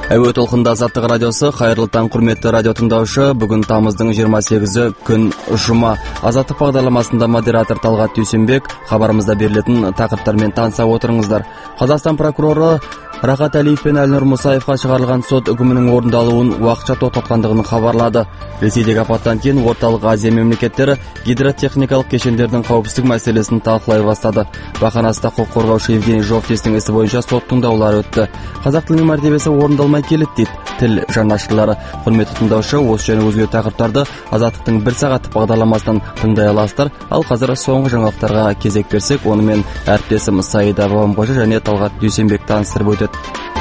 Әуе толқында Азаттық радиосы, қайырлы таң құрметті радио тыңдаушы. Бүгін тамыздың 28-і күн жұма. Азаттық бағдарламасында модератор Талғат Дүйсенбек. Хабарымызда берілетін тақырыптармен таныса отырыңыздар. Қазақстан прокуроры Рахат Әлиев пен Әлнұр Мұсаевқа шығарылған сот үкімінің орындалуын уақытша тоқтатқандығын хабарлады. Ресейдегі апаттан кейін орталық Азия мемлекеттері гидротехникалық кешендердің қауіпсіздік мәселесін талқылай бастады. Бақанаста құқық қорғаушы Евгений Жовтистің ісі бойынша сот тыңдаулары өтті. Қазақ тілінің мәртебесі орындалмай келеді дейді тіл жанашырлары. Құрметті тыңдаушы, осы және өзге тақырыптарды Азаттықтың 1 сағаттық бағдарламасынан тыңдай аласыздар. Ал қазір соңғы жаңалықтарға кезек берсек, онымен әріптесім Саида Бабамқожа және Талғат Дүйсенбек таныстырып өтеді.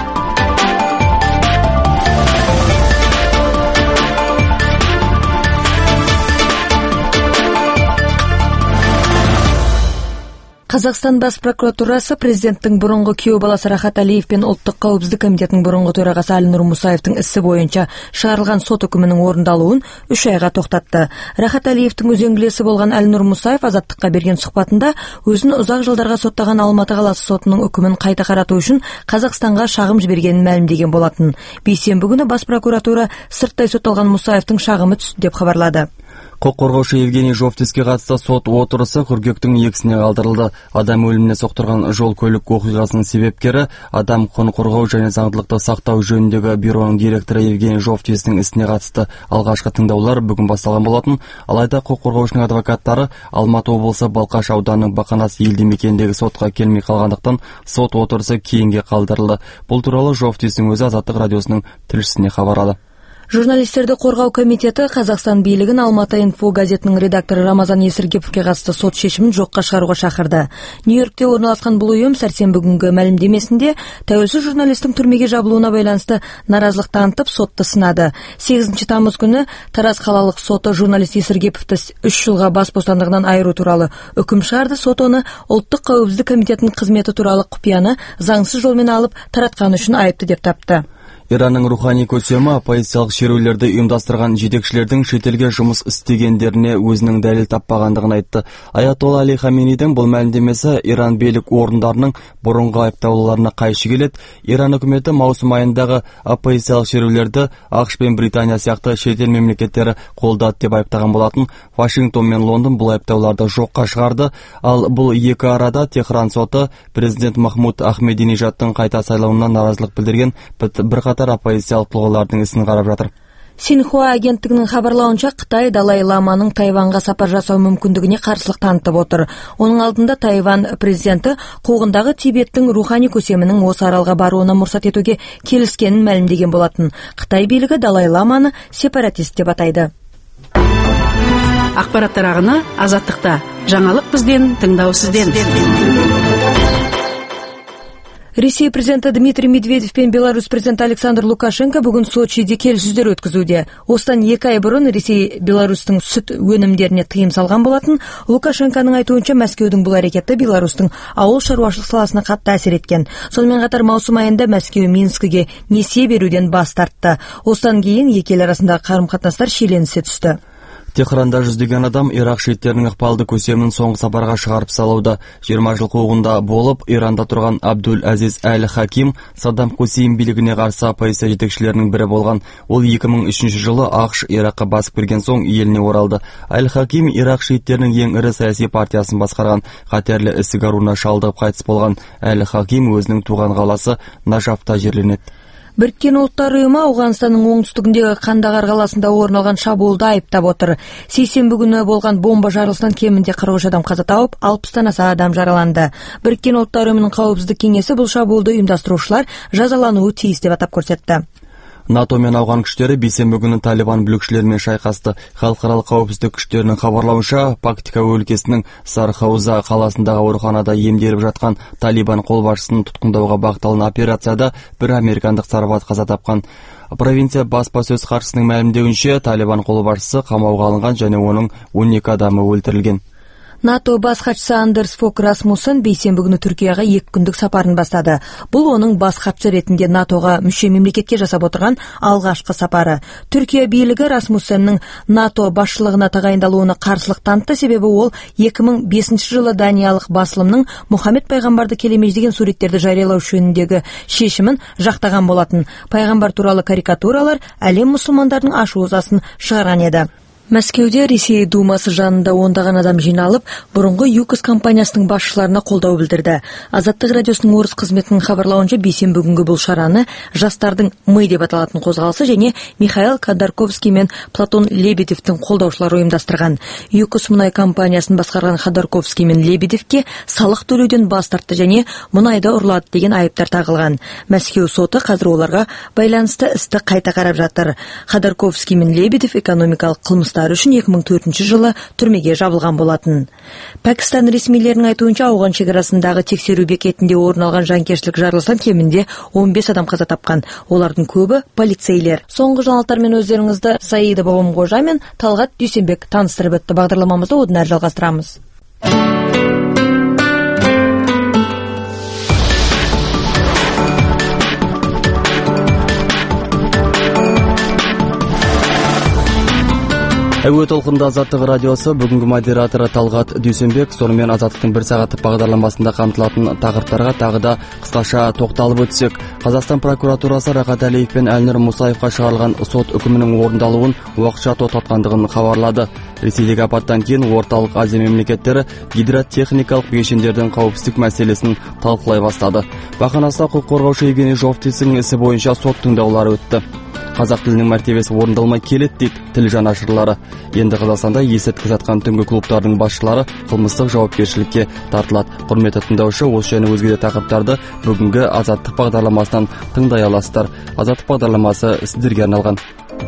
Қазақстан бас прокуратурасы президенттің бұрынғы күйеу баласы Рахат Әлиев пен Ұлттық қауіпсіздік комитетінің бұрынғы төрағасы Әлнұр Мұсаевтың ісі бойынша шығарылған сот үкімінің орындалуын 3 айға тоқтатты. Рахат Әлиевтің үзеңгілесі болған Әлнұр Мұсаев Азаттыққа берген сұхбатында өзін ұзақ жылдарға соттаған Алматы қаласы сотының үкімін қайта қарату үшін Қазақстанға шағым жібергенін мәлімдеген болатын. Бейсенбі күні бас прокуратура сырттай сотталған Мұсаевтың шағымы түсті деп хабарлады. Құқық қорғаушы Евгений Жовтиске қатысты сот отырысы қыркүйектің 2-сіне қалдырылды. Адам өліміне соқтырған жол-көлік оқиғасының себепкері, адам құқығын қорғау және заңдылықты сақтау жөніндегі бюроның директоры Евгений Жовтистің ісіне қатысты алғашқы тыңдаулар бүгін басталған болатын. Алайда құқық қорғаушының адвокаттары Алматы облысы Балқаш ауданының Бақанас елді мекеніндегі сотқа келмей қалғандықтан сот отырысы кейінге қалдырылды. Бұл туралы Жовтистің өзі Азаттық радиосының тілшісіне хабарлады. Журналистерді қорғау комитеті Қазақстан билігін Алматы инфо газетінің редакторы Рамазан Есіргеповке қатысты сот шешімін жоққа шығаруға шақырды. Нью-Йоркте орналасқан бұл ұйым сәрсенбі күнгі мәлімдемесінде тәуелсіз журналистің түрмеге жабылуына байланысты наразылық танытып сотты сынады. 8 тамыз күні Тараз қалалық соты журналист Есіргеповті 3 жылға бас бостандығынан айыру туралы үкім шығарды. Сот оны Ұлттық қауіпсіздік комитетінің қызметі туралы құпияны заңсыз жолмен алып таратқаны үшін айыпты деп тапты. Иранның рухани көсемі оппозициялық шерулерді ұйымдастырған жетекшілердің шетелге жұмыс істегендеріне өзінің дәлел таппағандығын айтты. Аятолла Али Хаменейдің бұл мәлімдемесі Иран билік орындарының бұрынғы айыптауларына қайшы келеді. Иран үкіметі маусым айындағы оппозициялық шерулерді ақш пен Британия сияқты шетел мемлекеттері қолдады деп айыптаған болатын. Вашингтон мен Лондон бұл айыптауларды жоққа шығарды. Ал бұл екі арада Техран соты президент Махмуд Ахмединежадтың қайта сайлауына наразылық білдірген бірқатар оппозициялық тұлғалардың ісін қарап жатыр. Синьхуа агенттігінің хабарлауынша Қытай Далай Ламаның Тайванға сапар жасау мүмкіндігіне қарсылық танытып отыр. Оның алдында Тайван президенті қуғындағы Тибеттің рухани көсемінің осы аралға баруына мұрсат етуге келіскенін мәлімдеген болатын. Қытай билігі Далай Ламаны сепаратист деп атайды. Ақпараттар ағыны Азаттықта. Жаңалық бізден, тыңдау сізден. Ресей президенті Дмитрий Медведев пен Беларусь президенті Александр Лукашенко бүгін Сочиде келіссөздер өткізуде. Осыдан 2 ай бұрын Ресей Беларусьтың сүт өнімдеріне тыйым салған болатын. Лукашенконың айтуынша Мәскеудің бұл әрекеті Беларусьтың ауыл шаруашылық саласына қатты әсер еткен. Сонымен қатар маусым айында Мәскеу Минскіге несие беруден бас тартты. Осыдан кейін екі ел арасындағы қарым-қатынастар шиеленісе түсті. Техранда жүздеген адам Ирақ шииттерінің ықпалды көсемін соңғы сапарға шығарып салуда. 20 жыл қуғында болып, Иранда тұрған Абдул Азиз Әл-Хаким Саддам Хусейн билігіне қарсы оппозиция жетекшілерінің бірі болған. Ол 2003 жылы ақш Ираққа басып кірген соң еліне оралды. Әл-Хаким Ирақ шииттерінің ең ірі саяси партиясын басқарған. Қатерлі ісік ауруына шалдығып қайтыс болған. Әл-Хаким өзінің туған қаласы Нажафта жерленеді. Біріккен ұлттар ұйымы Ауғанстанның оңтүстігіндегі Қандағар қаласында орын алған шабуылды айыптап отыр. Сейсенбі күні болған бомба жарылысынан кемінде 43 адам қаза тауып, 60-тан аса адам жараланды. Біріккен ұлттар ұйымының қауіпсіздік кеңесі бұл шабуылды ұйымдастырушылар жазалануы тиіс деп атап көрсетті. НАТО мен ауған күштері бейсенбі күні Талибан бүлікшілерімен шайқасты. Халықаралық қауіпсіздік күштерінің хабарлауынша, Пактика өлкесінің Сархауза қаласындағы ауруханада емделіп жатқан Талибан қолбасшысын тұтқындауға бағытталған операцияда бір американдық сарбаз қаза тапқан. Провинция баспасөз хатшысының мәлімдеуінше, Талибан қолбасшысы қамауға алынған және оның 12 адамы өлтірілген. НАТО бас хатшысы Андерс Фок Расмуссен бейсенбі күні Түркияға 2 күндік сапарын бастады. Бұл оның бас хатшы ретінде НАТОға мүше мемлекетке жасап отырған алғашқы сапары. Түркия билігі Расмуссеннің НАТО басшылығына тағайындалуына қарсылық танытты, себебі ол 2005 жылы даниялық басылымның Мұхаммед пайғамбарды келемеждеген суреттерді жариялау жөніндегі шешімін жақтаған болатын. Пайғамбар туралы карикатуралар әлем мұсылмандарының ашу-ызасын шығарған еді. Мәскеуде Ресей Думасы жанында ондаған адам жиналып, бұрынғы ЮКОС компаниясының басшыларына қолдау білдірді. Азаттық радиосының орыс қызметінің хабарлауынша бейсенбі күнгі бұл шараны жастардың «Мы» деп аталатын қозғалысы және Михаил Ходорковский мен Платон Лебедевтің қолдаушылары ұйымдастырған. ЮКОС мұнай компаниясын басқарған Ходорковский мен Лебедевке салық төлеуден бас тартты және мұнайды ұрлады деген айыптар тағылған. Мәскеу соты қазір оларға байланысты істі қайта қарап жатыр. Ходорковский мен Лебедев экономикалық қылмыс үшін 2004 жылы түрмеге жабылған болатын. Пәкістан ресмилерінің айтуынша ауған шекарасындағы тексеру бекетінде орын алған жанкештілік жарылыстан кемінде 15 адам қаза тапқан. Олардың көбі полицейлер. Соңғы жаңалықтармен өздеріңізді Саида Бабамқожа мен Талғат Дүйсенбек таныстырып өтті. Бағдарламамызды одан әрі жалғастырамыз. Әуе толқында Азаттық радиосы бүгінгі модераторы Талғат Дүйсенбек, сонымен Азаттықтың 1 сағаттық бағдарламасында қамтылатын тақырыптарға тағы да қысқаша тоқталып өтсек. Қазақстан прокуратурасы Рахат Әлиев пен Әлнұр Мұсаевқа шығарылған сот үкімінің орындалуын уақытша тоқтатқандығын хабарлады. Ресейлік апаттан кейін орталық Азия мемлекеттері гидротехникалық кешендердің қауіпсіздік мәселесін талқылай бастады. Бақанаста құқық қорғаушы Евгений Жовтицың ісі бойынша сот тыңдаулары өтті. Қазақ тілінің мәртебесі орындалмай келеді дейді тіл жанашырлары. Енді Қазақстанда есірткі сатқан түнгі клубтардың басшылары қылмыстық жауапкершілікке тартылады. Құрметті тыңдаушы, осы және өзге де тақырыптарды бүгінгі Азаттық бағдарламасынан тыңдай аласыздар. Азаттық бағдарламасы сіздерге арналған.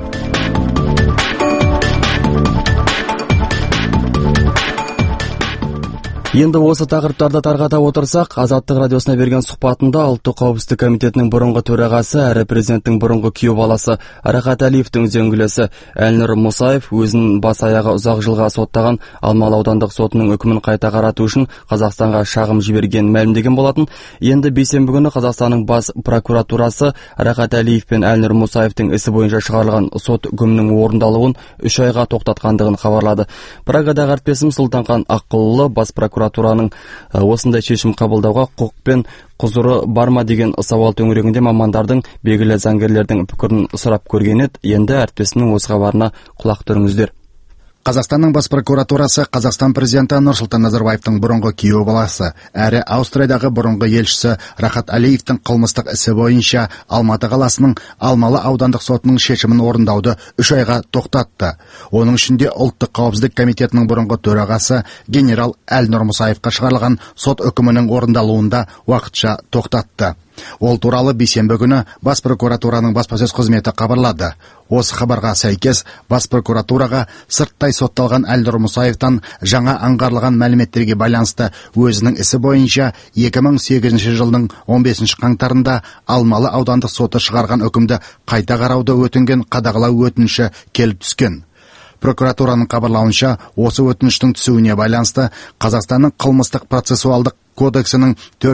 Енді осы тақырыптарды тарқата отырсақ, Азаттық радиосына берген сұхбатында Ұлттық қауіпсіздік комитетінің бұрынғы төрағасы әрі президенттің бұрынғы күйеу баласы Рахат Әлиевтің үзеңгілесі Әлнұр Мұсаев өзін бас аяғы ұзақ жылға соттаған Алмалы аудандық сотының үкімін қайта қарату үшін Қазақстанға шағым жіберген мәлімдеген болатын. Енді бейсенбі күні Қазақстанның бас прокуратурасы Рахат Әлиев пен Әлнұр Мұсаевтың ісі бойынша шығарылған сот үкімінің орындалуын 3 айға тоқтатқандығын хабарлады. Прагадағы әріптесім Сұлтанхан Аққұлы бас прокуратураның осындай шешім қабылдауға құқық пен құзыры бар ма деген сауал төңірегінде мамандардың, белгілі заңгерлердің пікірін сұрап көрген еді. Енді әріптесінің осы хабарына құлақ түріңіздер. Қазақстанның бас прокуратурасы Қазақстан президенті Нұрсұлтан Назарбаевтың бұрынғы күйеу баласы әрі Аустриядағы бұрынғы елшісі Рахат Әлиевтің қылмыстық ісі бойынша Алматы қаласының Алмалы аудандық сотының шешімін орындауды 3 айға тоқтатты. Оның ішінде Ұлттық қауіпсіздік комитетінің бұрынғы төрағасы генерал Әлнұр Мұсаевқа шығарылған сот үкімінің орындалуында уақытша тоқтатты. Ол туралы бейсенбі күні бас прокуратураның баспасөз қызметі хабарлады. Осы хабарға сәйкес бас прокуратураға сырттай сотталған Әлнұр Мұсаевтан жаңа аңғарылған мәліметтерге байланысты өзінің ісі бойынша 2008 жылдың 15 қаңтарында Алмалы аудандық соты шығарған үкімді қайта қарауды өтінген қадағалау өтініші келіп түскен. Прокуратураның хабарлауынша, осы өтініштің түсуіне байланысты Қазақстанның қылмыстық процессуалдық кодексінің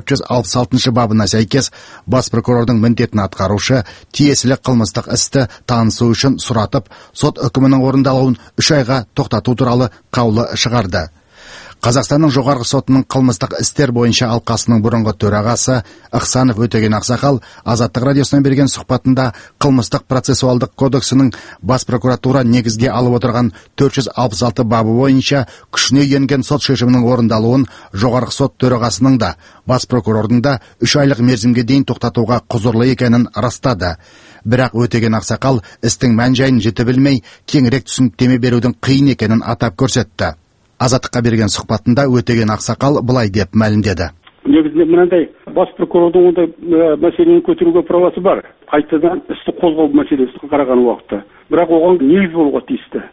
466 бабына сәйкес бас прокурордың міндетін атқарушы тиесілі қылмыстық істі танысу үшін сұратып, сот үкімінің орындалуын 3 айға тоқтату туралы қаулы шығарды. Қазақстанның жоғарғы сотының қылмыстық істер бойынша алқасының бұрынғы төрағасы Ықсанов Өтеген Ақсақал Азаттық радиосына берген сұхбатында қылмыстық процессуалдық кодексінің бас прокуратура негізге алып отырған 466 бабы бойынша күшіне енген сот шешімінің орындалуын жоғарғы сот төрағасының да, бас прокурордың да 3 айлық мерзімге дейін тоқтатуға құзырлы екенін растады. Бірақ Өтеген Ақсақал істің мән-жайын жіті білмей, кеңірек түсініктеме берудің қиын екенін атап көрсетті. Азаттыққа берген сұхбатында Өтеген Ақсақал былай деп мәлімдеді. Негізінде мынандай, бас прокурордың ондай мәселені көтеруге правасы бар. Қайтадан істі қозғау мәселесін қараған уақытта. Бірақ оған негіз болуға тиісті.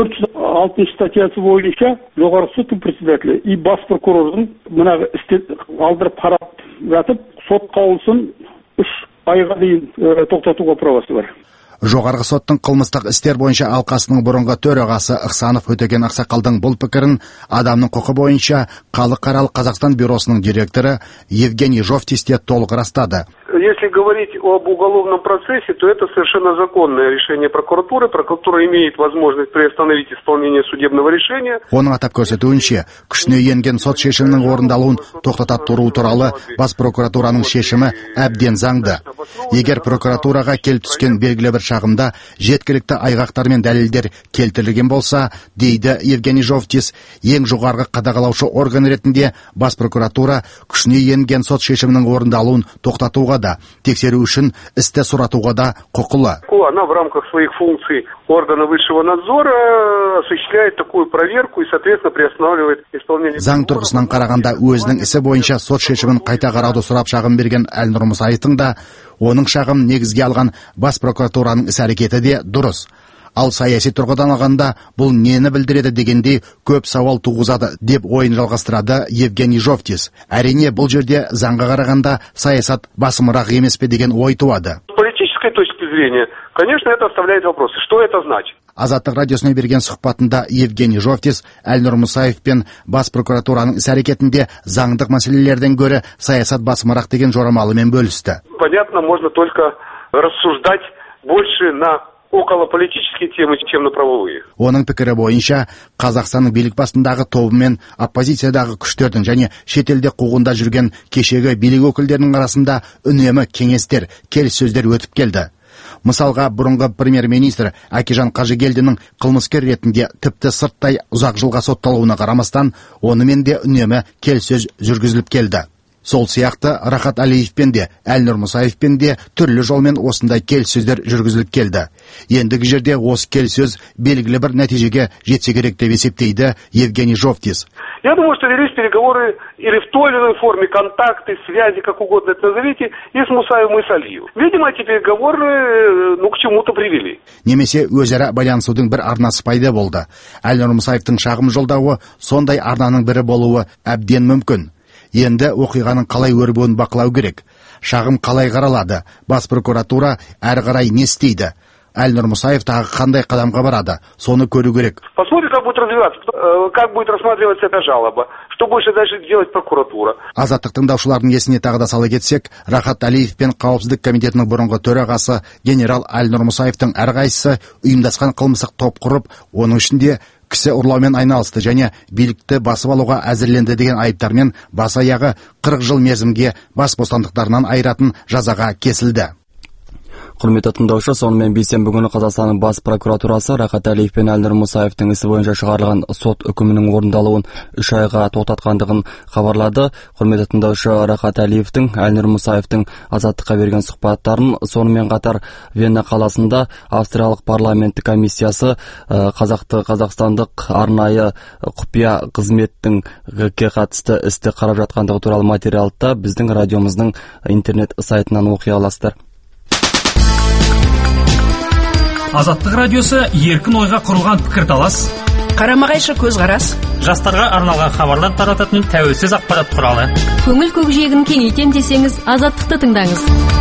406 статьясы бойынша жоғарғы соттың председателі и бас прокурордың мына істі алдырып қарап жатып, сот қаулысын 3 айға дейін тоқтатуға правасы бар. Жоғарғы соттың қылмыстық істер бойынша алқасының бұрынғы төрағасы Ықсанов Өтеген Ақсақалдың бұл пікірін адамның құқы бойынша Халықаралық Қазақстан бюросының директоры Евгений Жовтис те толық растады. Если говорить об уголовном процессе, то это совершенно законное решение прокуратуры. Прокуратура имеет возможность приостановить исполнение судебного решения. Оның атап көрсетуінше, күшіне енген сот шешімінің орындалуын тоқтата тұру туралы бас прокуратураның шешімі әбден заңды. Егер прокуратураға келіп түскен белгілі бір шағымда жеткілікті айғақтар мен дәлелдер келтірілген болса, дейді Евгений Жовтис, ең жоғарғы қадағалаушы орган ретінде бас прокуратура күшіне енген сот шешімінің орындалуын тоқтатуға да, тексеру үшін істі сұратуға да құқылы. Она в рамках своих функций органа высшего надзора осуществляет такую проверку и, соответственно, приостанавливает исполнение. Заң тұрғысынан қарағанда өзінің ісі бойынша сот шешімін қайта қарауды сұрап шағым берген Әлнұр Мұсаевтың да оның шағым негізге алған бас прокуратураның іс-әрекеті де дұрыс. Ал саяси тұрғыдан алғанда бұл нені білдіреді дегенде көп сауал туғызады деп ойын жалғастырады Евгений Жовтис. Әрине бұл жерде заңға қарағанда саясат басымырақ емес пе деген ой туады. С политической точки зрения, конечно, это оставляет вопросы. Что это значит? Азаттық радиосына берген сұхбатында Евгений Жовтис Әлнұр Мұсаев пен бас прокуратураның іс-әрекетінде заңдық мәселелерден гөрі саясат басымырақ деген жорамалымен бөлісті. Понятно, можно только рассуждать больше на околополитические темы, чем на правовые. Оның пікірі бойынша Қазақстанның билік басындағы тобы мен оппозициядағы күштердің және шетелде қуғында жүрген кешегі билік өкілдерінің арасында үнемі кеңестер, келіссөздер өтіп келді. Мысалға, бұрынғы премьер-министр Әкежан Қажыгелдінің қылмыскер ретінде тіпті сырттай ұзақ жылға сотталуына қарамастан, онымен де үнемі келіссөз жүргізіліп келді. Сол сияқты Рахат Алиевпен де, Әлнұр Мұсаевпен де түрлі жолмен осындай келіссөздер жүргізіліп келді. Ендігі жерде осы келіссөз белгілі бір нәтижеге жетсе керек деп есептейді Евгений Жовтис. Я думаю, что велись переговоры или в той или иной форме, контакты, связи, как угодно это назовите, и с Мусаевым, и с Алиевым. Видимо, эти переговоры, к чему-то привели. Немесе өзара байланысудың бір арнасы пайда болды. Әлнұр Мұсаевтың шағым жолдауы сондай арнаның бірі болуы әбден мүмкін. Енді оқиғаның қалай өрбуін бақылау керек. Шағым қалай қаралады? Бас прокуратура әрі қарай не істейді? Әлнұр Мұсаев тағы қандай қадамға барады? Соны көру керек. Посмотрим, как будет развиваться, как будет рассматриваться эта жалоба, что больше дальше делать прокуратура. Азаттық тыңдаушылардың есіне тағы да сала кетсек, Рахат Алиев пен Қауіпсіздік комитетінің бұрынғы төрағасы генерал Әлнұр Мұсаевтың әрқайсысы ұйымдасқан қылмыстық топ құрып, оның ішінде кісі ұрлаумен айналысты және билікті басып алуға әзірленді деген айыптармен бас аяғы 40 жыл мерзімге бас бостандықтарынан айыратын жазаға кесілді. Құрметті тыңдаушы, сонымен бейсенбі күні Қазақстанның бас прокуратурасы Рахат Алиев пен Әлнұр Мұсаевтың ісі бойынша шығарылған сот үкімінің орындалуын 3 айға тоқтатқандығын хабарлады. Құрметті тыңдаушы, Рахат Алиевтің, Әлнұр Мұсаевтың азаттыққа берген сұхбаттарын, сонымен қатар Вена қаласында Австриялық парламенті комиссиясы қазақстандық арнайы құпия қызметтің қатысты істі қарап жатқандығы туралы материалды біздің радиомыздың интернет сайтынан оқи аласыздар. Азаттық радиосы еркін ойға құрылған пікірталас, қарама-қайшы көзқарас, жастарға арналған хабарлар тарататын тәуелсіз ақпарат құралы. Көңіл көкжиегін кеңейтем десеңіз, Азаттықты тыңдаңыз.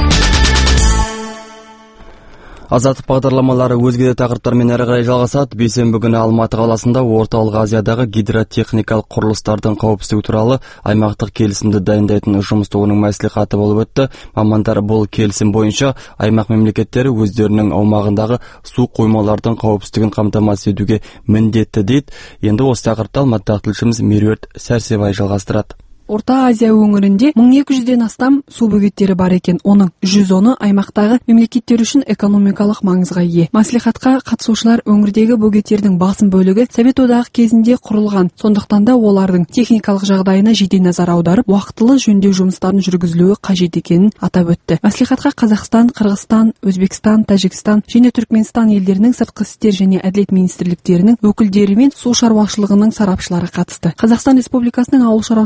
Азаттық бағдарламалары өзге де тақырыптармен әрі қарай жалғасады. Бейсенбі күні Алматы қаласында Орталық Азиядағы гидротехникалық құрылыстардың қауіпсіздігі туралы аймақтық келісімді дайындайтын жұмыс тобының мәслихаты болып өтті. Мамандар бұл келісім бойынша аймақ мемлекеттері өздерінің аумағындағы су қоймалардың қауіпсіздігін қамтамасыз етуге міндетті дейді. Енді осы тақырыпты алматыдағы тілшіміз Меруерт Сәрсебай жалғастырады. Орта Азия өңірінде 1200-ден астам су бөгеттері бар екен. Оның 110-ы аймақтағы мемлекеттер үшін экономикалық маңызға ие. Маслихатқа қатысушылар өңірдегі бөгеттердің басым бөлігі Совет одағы кезінде құрылған. Сондықтан да олардың техникалық жағдайына жете назар аударып, уақытылы жөндеу жұмыстарын жүргізілуі қажет екенін атап өтті. Маслихатқа Қазақстан, Қырғызстан, Өзбекстан, Тәжікстан және Түркменстан елдерінің сыртқы істер және әділет министрліктерінің өкілдері мен су шаруашылығының сарапшылары қатысты. Қазақстан Республикасының ауыл шаруашылығы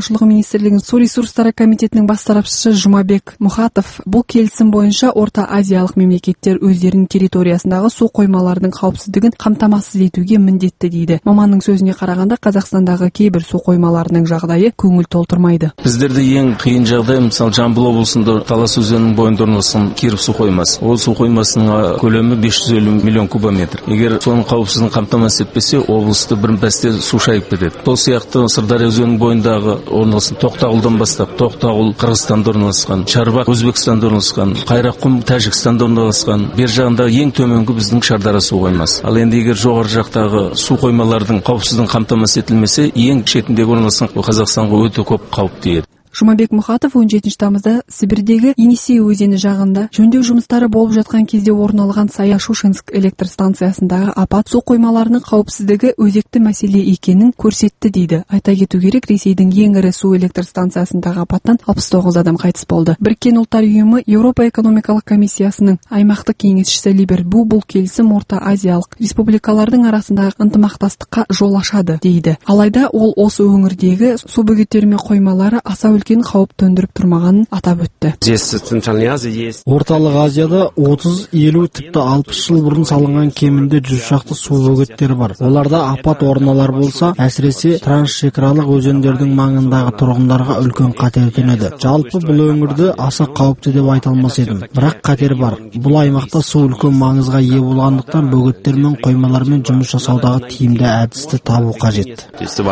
министрлигинин суу ресурстары комитетинин бас сарапчысы Жумабек Мухатов бул келисим боюнча Орто Азиялык мемлекеттер өздеринин территориясындагы суу коймаларынын каупсиздигин камтамасыз этүүгө міндетті дейді. Маманның сөзіне қарағанда Қазақстандагы кейбір суу коймаларынын жагдайы көңүл толтурмайды. Биздерде ең кыйын жагдай мисалы Жамбыл облусунда Талас өзөнүнүн боюнда орналашкан Киров суу коймасы. Ол суу коймасынын көлөмү 550 миллион кубометр. Эгер сонун каупсиздигин камтамасыз этпесе, облусту бир пасте суу шайып кетет. Сол сыяктуу Сырдария өзөнүнүн боюндагы орналашкан Токтагулдан баштап, Токтагул Кыргызстанда орналашкан, Чарбак Өзбекстанда орналашкан, Кайраккум Тажикстанда орналашкан. Бер жагында ең төмөнгү биздин Шардара суу коймасы. Ал энди эгер жогору жактагы суу коймалардын каупсиздигин камтамасыз этилмесе, эң четиндеги орналашкан Казакстанга өтө көп кауп тийет. Жумабек Мухатов 17 тамызда Сибирдеги Енисей өзени жагында жөндөө жумуштары болуп жаткан кезде орун алган Сая-Шушенск электр станциясындагы апат суу коймаларынын каупсиздиги өзектүү маселе экенин көрсөттү дейді. Айта кетүү керек, Ресейдин эң ири суу электр станциясындагы апаттан 69 адам кайтыс болду. Бириккен Улуттар уюму Европа экономикалык комиссиясынын аймактык кеңешчиси Либерт Бу бул келисим Орто Азиялык республикалардын арасындагы ынтымактастыкка жол ачады дейді. Алайда ол осы өңүрдөгү суу бөгөттөрү менен коймалары аса үлкен кауіп төндүрүп турмаганын атап өттү. Орталык Азияда 30-50 типти 60 жыл бурун салынган кеминде 100 шакты суу бөгөттөрү бар. Оларда апат орун алар болса, әсіресе трансшекаралык өзөндөрдүн маңындагы тургундарга үлкөн катер төнөдү. Жалпы бул өңүрдө аса кауптуу деп айта алмас едим. Бирок катер бар. Бул аймакта суу үлкөн маңызга ээ болгондуктан бөгөттөр менен коймалар менен жумуш жасоодагы тиимдүү адисти табуу кажет.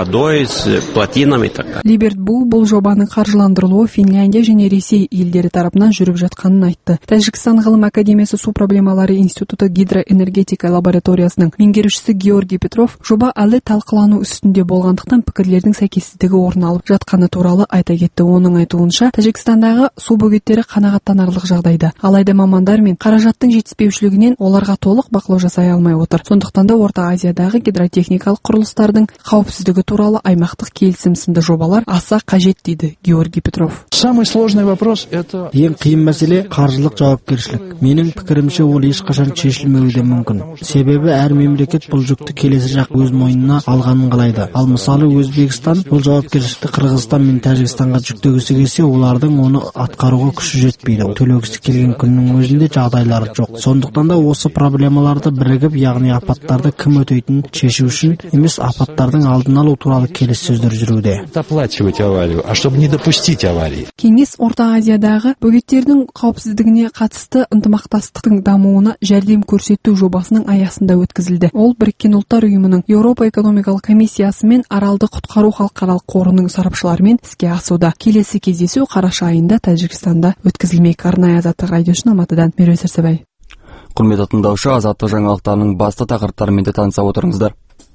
Либерт бул жобанын каржыландырылуу Финляндия және Ресей елдері тарапынан жүрүп жатканын айтты. Тажикстан ғылым академиясы суу проблемалары институты гидроэнергетика лабораториясынын меңгерүүчүсү Георгий Петров жоба алы талкылануу үстүндө болгондуктан пикирлердин сайкессиздиги орун алып жатканы тууралуу айта кетти. Онун айтуунча, Тажикстандагы суу бөгөттөрү канагаттанарлык жагдайда. Алайда мамандар мен каражаттын жетишпеушүлүгүнөн оларга толук бакылоо жасай алмай отур. Сондуктан да Орто Азиядагы гидротехникалык курулуштардын каупсиздиги тууралуу аймактык келисим сынды жобалар аса кажет дейді Георгий Петров. Самый сложный вопрос это ең кыйын маселе каржылык жоопкерчилик. Менин пикиримче, ол эч качан чечилмеуи да мүмкүн. Себеби ар мемлекет бул жүктү келеси жак өз мойнуна алганын каалайды. Ал мисалы Өзбекстан бул жоопкерчиликти Кыргызстан менен Тажикстанга жүктөгүсү келсе, улардын ону аткарууга күчү жетпейди. Төлөгүсү келген күнүнүн өзүндө жагдайлары жок. Сондуктан да осы проблемаларды биригип, яғни апаттарды ким өтөйтүн чечүү үчүн эмес, апаттардын алдын алуу тууралуу келиссөздөр жүрүүдө. Оплачивать аварию, а чтобы не допустить аварии. Кеңес Орто Азиядагы бөгөттердин каупсиздигине катысты ынтымактастыктын дамууна жардам көрсөтүү жобасынын аясында өткөзүлдү. Ол Бириккен Улуттар уюмунун Европа экономикалык комиссиясы менен Аралды куткаруу халкаралык корунун сарапчылары менен иске асууда. Келеси кездесүү караша айында Тажикстанда өткөзүлмек. Арнайы Азаттык радиосунун Алматыдан Меруерт Сарсебай. Курметтүү тыңдоочу, Азаттык жаңалыктарынын басты тақырыптары менен таныса отуруңуздар.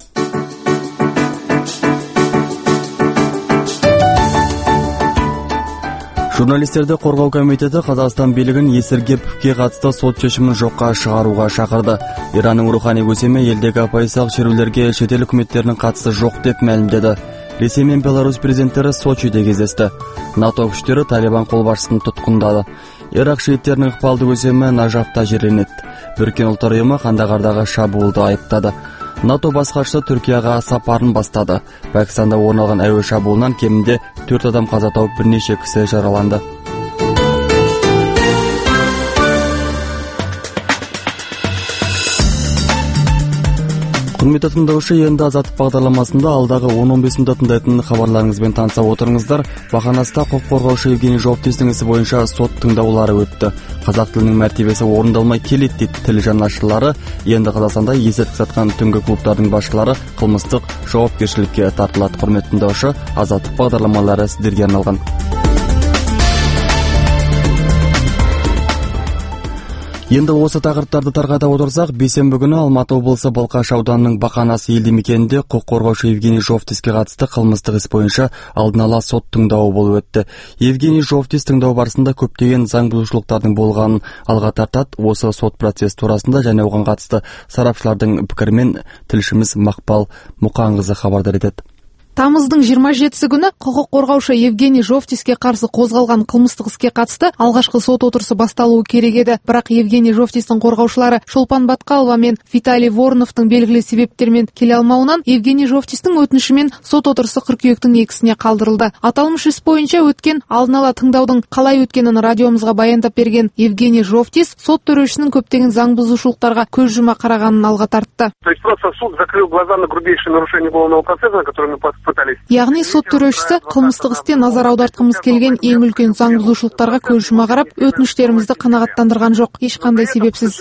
Журналисттерди коргоо комитети Казакстан бийлигин Есиргеповге катысты сот чечимин жокко чыгарууга чакырды. Иранның руханий көсеми элдеги оппозициялык шерүүлөргө чет эл өкмөттеринин катышы жок деп маалимдеді. Ресей мен Беларусь президенттери Сочиде кездешти. НАТО күчтөрү Талибан кол башчысын туткундады. Ирак шииттеринин ыкпалдуу көсеми Нажафта жерленет. Бириккен Улуттар уюму Кандагардагы шабуулду айыптады. НАТО бас катчысы Түркияга сапарын бастады. Пакистанда орун алган әуе шабуулунан кеминде 4 адам каза тауып, бир нече киши жараланды. Курметтүү тыңдоочу, енді Азаттык багдарламасында алдагы 10-15 мүнөттө тыңдайтын кабарларыңыз менен таныса отуруңуздар. Баканаста укук коргоочу Евгений Жовтистин иси боюнча сот тыңдауулары өттү. Казак тилинин мартебеси орундалмай келет дейт тил жанашырлары. Енді Казакстанда эсертик саткан түнгү клубдардын башчылары кылмыстык жоопкерчиликке тартылат. Курметтүү тыңдоочу, Азаттык багдарламалары сиздерге арналган. Енді осы тақырыптарды тарқата отырсақ, бейсенбі күні Алматы облысы Балқаш ауданының Бақанас елді мекенінде құқық қорғаушы Евгений Жовтиске қатысты қылмыстық іс бойынша алдын ала сот тыңдауы болып өтті. Евгений Жовтис тыңдау барысында көптеген заң бұзушылықтардың болғанын алға тартады. Осы сот процесс турасында және оған қатысты сарапшылардың пікірімен тілшіміз Мақпал Мұқанқызы хабардар етеді. Тамыздың 27-сі күні құқық қорғаушы Евгений Жовтиске қарсы қозғалған қылмыстық іске қатысты алғашқы сот отырысы басталуы керек еді. Бірақ Евгений Жовтистің қорғаушылары Шолпан Батқалова мен Виталий Вороновтың белгілі себептермен келе алмауынан Евгений Жовтистің өтінішімен сот отырысы қыркүйектің 2-сіне қалдырылды. Аталмыш іс бойынша өткен алдын ала тыңдаудың қалай өткенін радиомызға баяндап берген Евгений Жовтис сот төрешісінің көптеген заң бұзушылықтарға көз жұма қарағанын алға тартты. Суд закрыл глаза на грубейшие нарушения уголовного процесса, на которые мы пытались. Яғни сот төрешісі қылмыстық істе назар аудартқымыз келген ең үлкен заң бұзушылықтарға көз жұма қарап, өтініштерімізді қанағаттандырған жоқ, ешқандай себепсіз.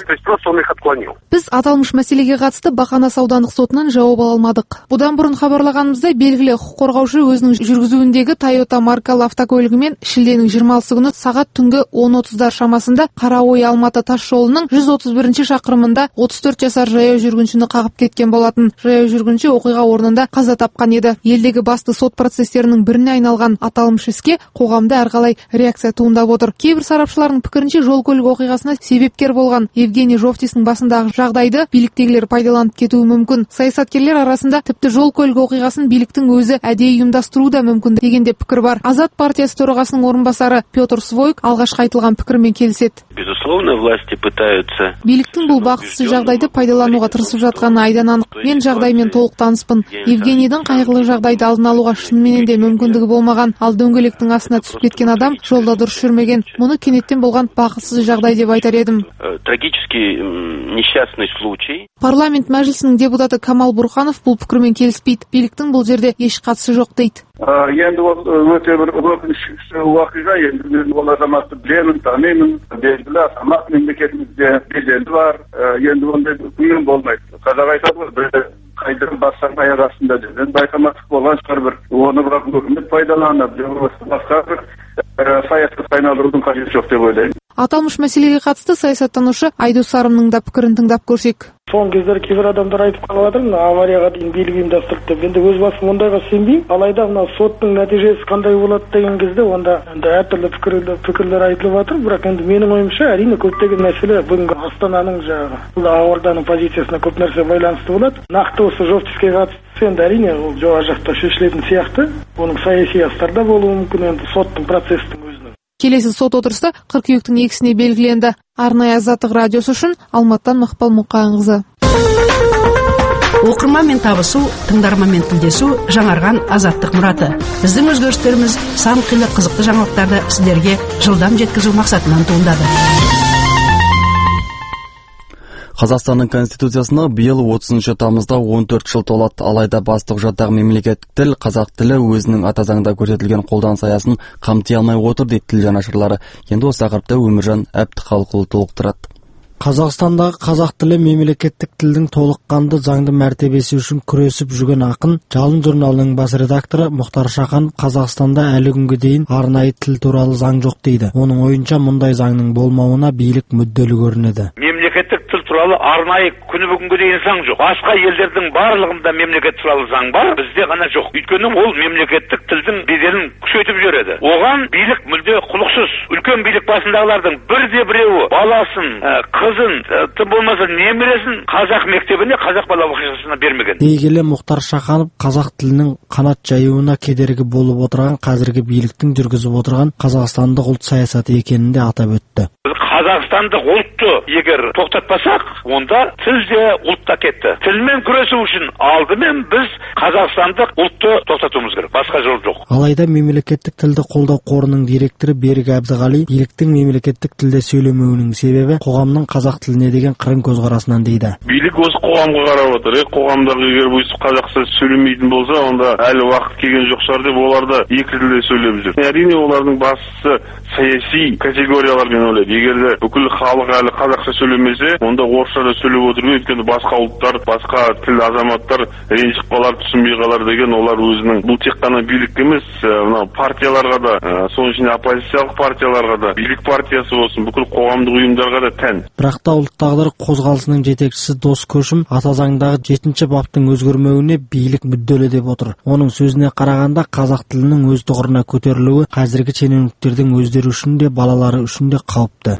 Біз аталмыш мәселеге қатысты Бақанас аудандық сотынан жауап ала алмадық. Бұдан бұрын хабарлағанымыздай, белгілі құқық қорғаушы өзінің жүргізуіндегі Toyota маркалы автокөлігімен шілденің 20-сы күні сағат түнгі 10:30 шамасында Қараой Алматы тас жолының 131 шақырымында 34 жасар жаяу жүргіншіні қағып кеткен болатын. Жаяу жүргінші оқиға орнында қаза тапқан еді. Елдегі басты сот процестерінің біріне айналған аталмыш іске қоғамда әрқалай реакция туындап отыр. Кейбір сарапшылардың пікірінше жол көлік оқиғасына себепкер болған Евгений Жовтистің басындағы жағдайды биліктегілер пайдаланып кетуі мүмкін. Саясаткерлер арасында тіпті жол көлік оқиғасын биліктің өзі әдейі ұйымдастыруы да мүмкін дегенде пікір бар. Азат партиясы төрағасының орынбасары Петр Свойк алғашқы айтылған пікірмен келіседі. Безусловно, власти пытаются. Биліктің бұл бақытсыз жағдайды пайдалануға тырысып жатқаны айдан анық. Мен жағдаймен толық таныспын. Евгенийдің қайғылы жағдайды алдын алуға шынымен де мүмкіндігі болмаған, ал дөңгелектің астына түсіп кеткен адам жолда дұрыс жүрмеген. Мұны кенеттен болған бақытсыз жағдай деп айтар едім. Трагический несчастный случай. Парламент мәжілісінің депутаты Камал Бурханов бұл пікірмен келіспейді. Биліктің бұл жерде еш қатысы жоқ дейді. Енді ол өте бір өкінішті уақиға, енді ол азаматты білемін, танимын, белгілі азамат мемлекетімізде беделі бар, енді ондай ұйым болмайды. Қазақ айтады ғой, бір қайдырым бассаң аяқ астында деп. Енді байқамастық болған шығар бір, оны бірақ өкімет пайдаланып, басқа бір саясатқа айналдырудың қажеті жоқ деп ойлаймын. Аталмыш мәселеге қатысты саясаттанушы Айдос Сарымның да пікірін тыңдап көрсек. Соңғы кездері кейбір адамдар айтып қалып жатыр, аварияға дейін билік ұйымдастырды деп. Енді өз басым ондайға сенбеймін. Алайда мына соттың нәтижесі қандай болады деген кезде онда әртүрлі пікірлер айтылып жатыр. Бірақ енді менің ойымша әрине көптеген мәселе бүгінгі Астананың жаңағы ақорданың позициясына көп нәрсе байланысты болады. Нақты осы Жовтиске қатысты енді әрине ол жоғары жақта шешілетін сияқты. Оның саяси астарда болуы мүмкін, енді соттың процестің өзінің. Келесі сот отырысы қыркүйектің 2-сіне белгіленді. Арнайы Азаттық радиосы үшін Алматыдан Мақпал Мұқанқызы. Оқырманмен табысу, тыңдарманмен тілдесу жаңарған Азаттық мұраты. Біздің өзгерістеріміз сан қилы қызықты жаңалықтарды сіздерге жылдам жеткізу мақсатынан туындады. Қазақстанның конституциясына биыл 30 тамызда 14 жыл толады. Алайда басты құжаттағы мемлекеттік тіл, қазақ тілі өзінің ата заңда көрсетілген қолданыс аясын қамти алмай отыр дейді тіл жанашырлары. Енді осы тақырыпта Өміржан Әбдіхалықұлы толықтырады. Қазақстандағы қазақ тілі мемлекеттік тілдің толыққанды заңды мәртебесі үшін күресіп жүрген ақын, Жалын журналының бас редакторы Мұхтар Шаханов Қазақстанда әлі күнге дейін арнайы тіл туралы заң жоқ дейді. Оның ойынша мұндай заңның болмауына билік мүдделі көрінеді. Мемлекеттік тіл туралы арнайы күні бүгінге дейін заң жоқ. Басқа елдердің барлығында мемлекет туралы заң бар, бізде ғана жоқ. Өйткені ол мемлекеттік тілдің беделін күшейтіп жүреді. Оған билік мүлде құлықсыз. Үлкен билік басындағылардың бірде-біреуі баласын, қызын, тым болмаса немересін қазақ мектебіне, қазақ балабақшасына бермеген. Дегелі Мұхтар Шаханов қазақ тілінің қанат жаюына кедергі болып отырған қазіргі биліктің жүргізіп отырған қазақстандық ұлт саясаты екенін де атап өтті. Қазақстандық ұлтты егер тоқтатпасақ, онда тіл де ұлт та кетті. Тілмен күресу үшін алдымен біз қазақстандық ұлтты тоқтатуымыз керек. Басқа жол жоқ. Алайда мемлекеттік тілді қолдау қорының директоры Берік Әбдіғали биліктің мемлекеттік тілде сөйлемеуінің себебі қоғамның қазақ тіліне деген қырын көзқарасынан дейді. Билік осы қоғамға қарап отыр. Қоғамдағы егер өйстіп қазақша сөйлемейтін болса, онда әлі уақыт келген жоқ шығар деп олар да екі тілде сөйлеп жүр. Әрине олардың бастысы саяси категориялар мен ойлайды. Егер де бүкіл халық әлі қазақша сөйлемесе, онда орысша да сөйлеп отыру, өйткені басқа ұлттар, басқа тіл азаматтар ренжіп қалар, түсінбей қалар деген олар өзінің, бұл тек қана билік емес, мына партияларға да, соның ішінде оппозициялық партияларға да, билік партиясы болсын, бүкіл қоғамдық ұйымдарға да тән. Бірақ та ұлт тағдыры қозғалысының жетекшісі Дос Көшім ата заңдағы 7-ші баптың өзгермеуіне билік мүдделі деп отыр. Оның сөзіне қарағанда қазақ тілінің өз тұғырына көтерілуі қазіргі шенеуніктердің өздері үшін де балалары үшін де қауіпті. Сондықтан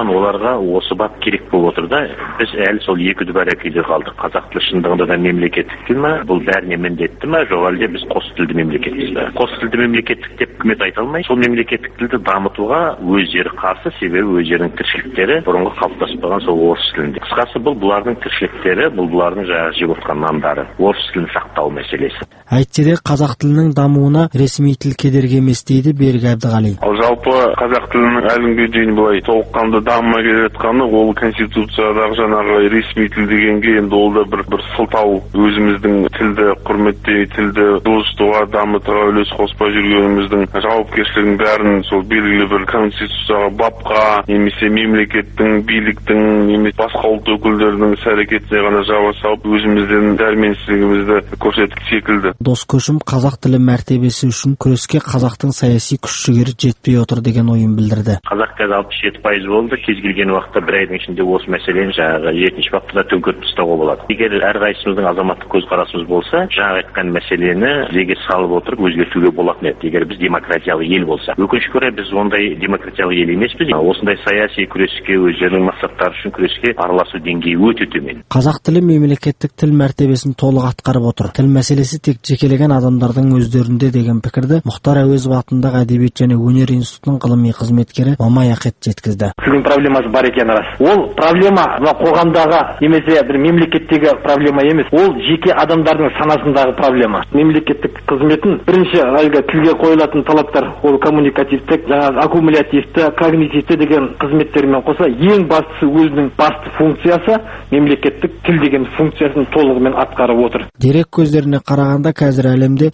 Сондықтан оларға осы бап керек болып отыр да. Біз әлі сол екі дүбәрә күйде қалдық. Қазақ тілі шындығында да мемлекеттік тіл ме? Бұл бәріне міндетті ме? Жоқ әлде біз қос тілді мемлекетпіз бе? Қос тілді мемлекеттік деп үкімет айта алмайды. Сол мемлекеттік тілді дамытуға өздері қарсы, себебі өздерінің тіршіліктері бұрынғы қалыптаспаған сол орыс тілінде. Қысқасы бұлардың тіршіліктері, бұлардың жаңағы жеп отқан нандары. Орыс тілін сақтау мәселесі. Әйтсе де қазақ тілінің дамуына ресми тіл кедергі емес дейді Берік Әбдіғали. Жалпы қазақ тілінің әлі дейін былай толыққанды дамымай келе жатқаны ол конституциядағы жаңағы ресми тіл дегенге енді ол да бір сылтау, өзіміздің тілді құрметтей, тілді достыға, дамытуға үлес қоспай жүргеніміздің жауапкершілігінің бәрін сол белгілі бір конституцияға, бапқа, немесе мемлекеттің, биліктің, немесе басқа ұлт өкілдерінің іс-әрекетіне ғана жаба салып, өзіміздің дәрменсіздігімізді көрсетіп секілді. Дос Көшім қазақ тілі мәртебесі үшін күреске қазақтың саяси күш-жігері жетпей отыр деген ойын білдірді. Қазақ қазір 67% болды. Кез келген уақытта бір айдың ішінде осы мәселені жаңағы жетінші баптыда төңкеріп тастауға болады. Егер әрқайсымыздың азаматтық көзқарасымыз болса, жаңа айтқан мәселені тізеге салып отырып өзгертуге болатын еді. Егер біз демократиялы ел болса. Өкінішке орай біз ондай демократиялы ел емеспіз. Осындай саяси күреске, өздерінің мақсаттары үшін күреске араласу деңгейі өте төмен. Қазақ тілі мемлекеттік тіл мәртебесін толық атқарып отыр. Тіл мәселесі тек жекелеген адамдардың өздерінде деген пікірді Мұхтар Әуезов атындағы әдебиет және өнер институтының ғылыми қызметкері Мамай Ақет жеткізді. Тілдің проблемасы бар екені рас. Ол проблема қоғамдағы немесе бір мемлекеттегі проблема емес. Ол жеке адамдардың санасындағы проблема. Мемлекеттік қызметін бірінші әлгі тілге қойылатын талаптар ол коммуникативтік, жаңағы аккумулятивті, когнитивті деген қызметтермен қоса ең бастысы өзінің басты функциясы мемлекеттік тіл деген функциясын толығымен атқарып отыр. Дерек көздеріне қарағанда қазір әлемде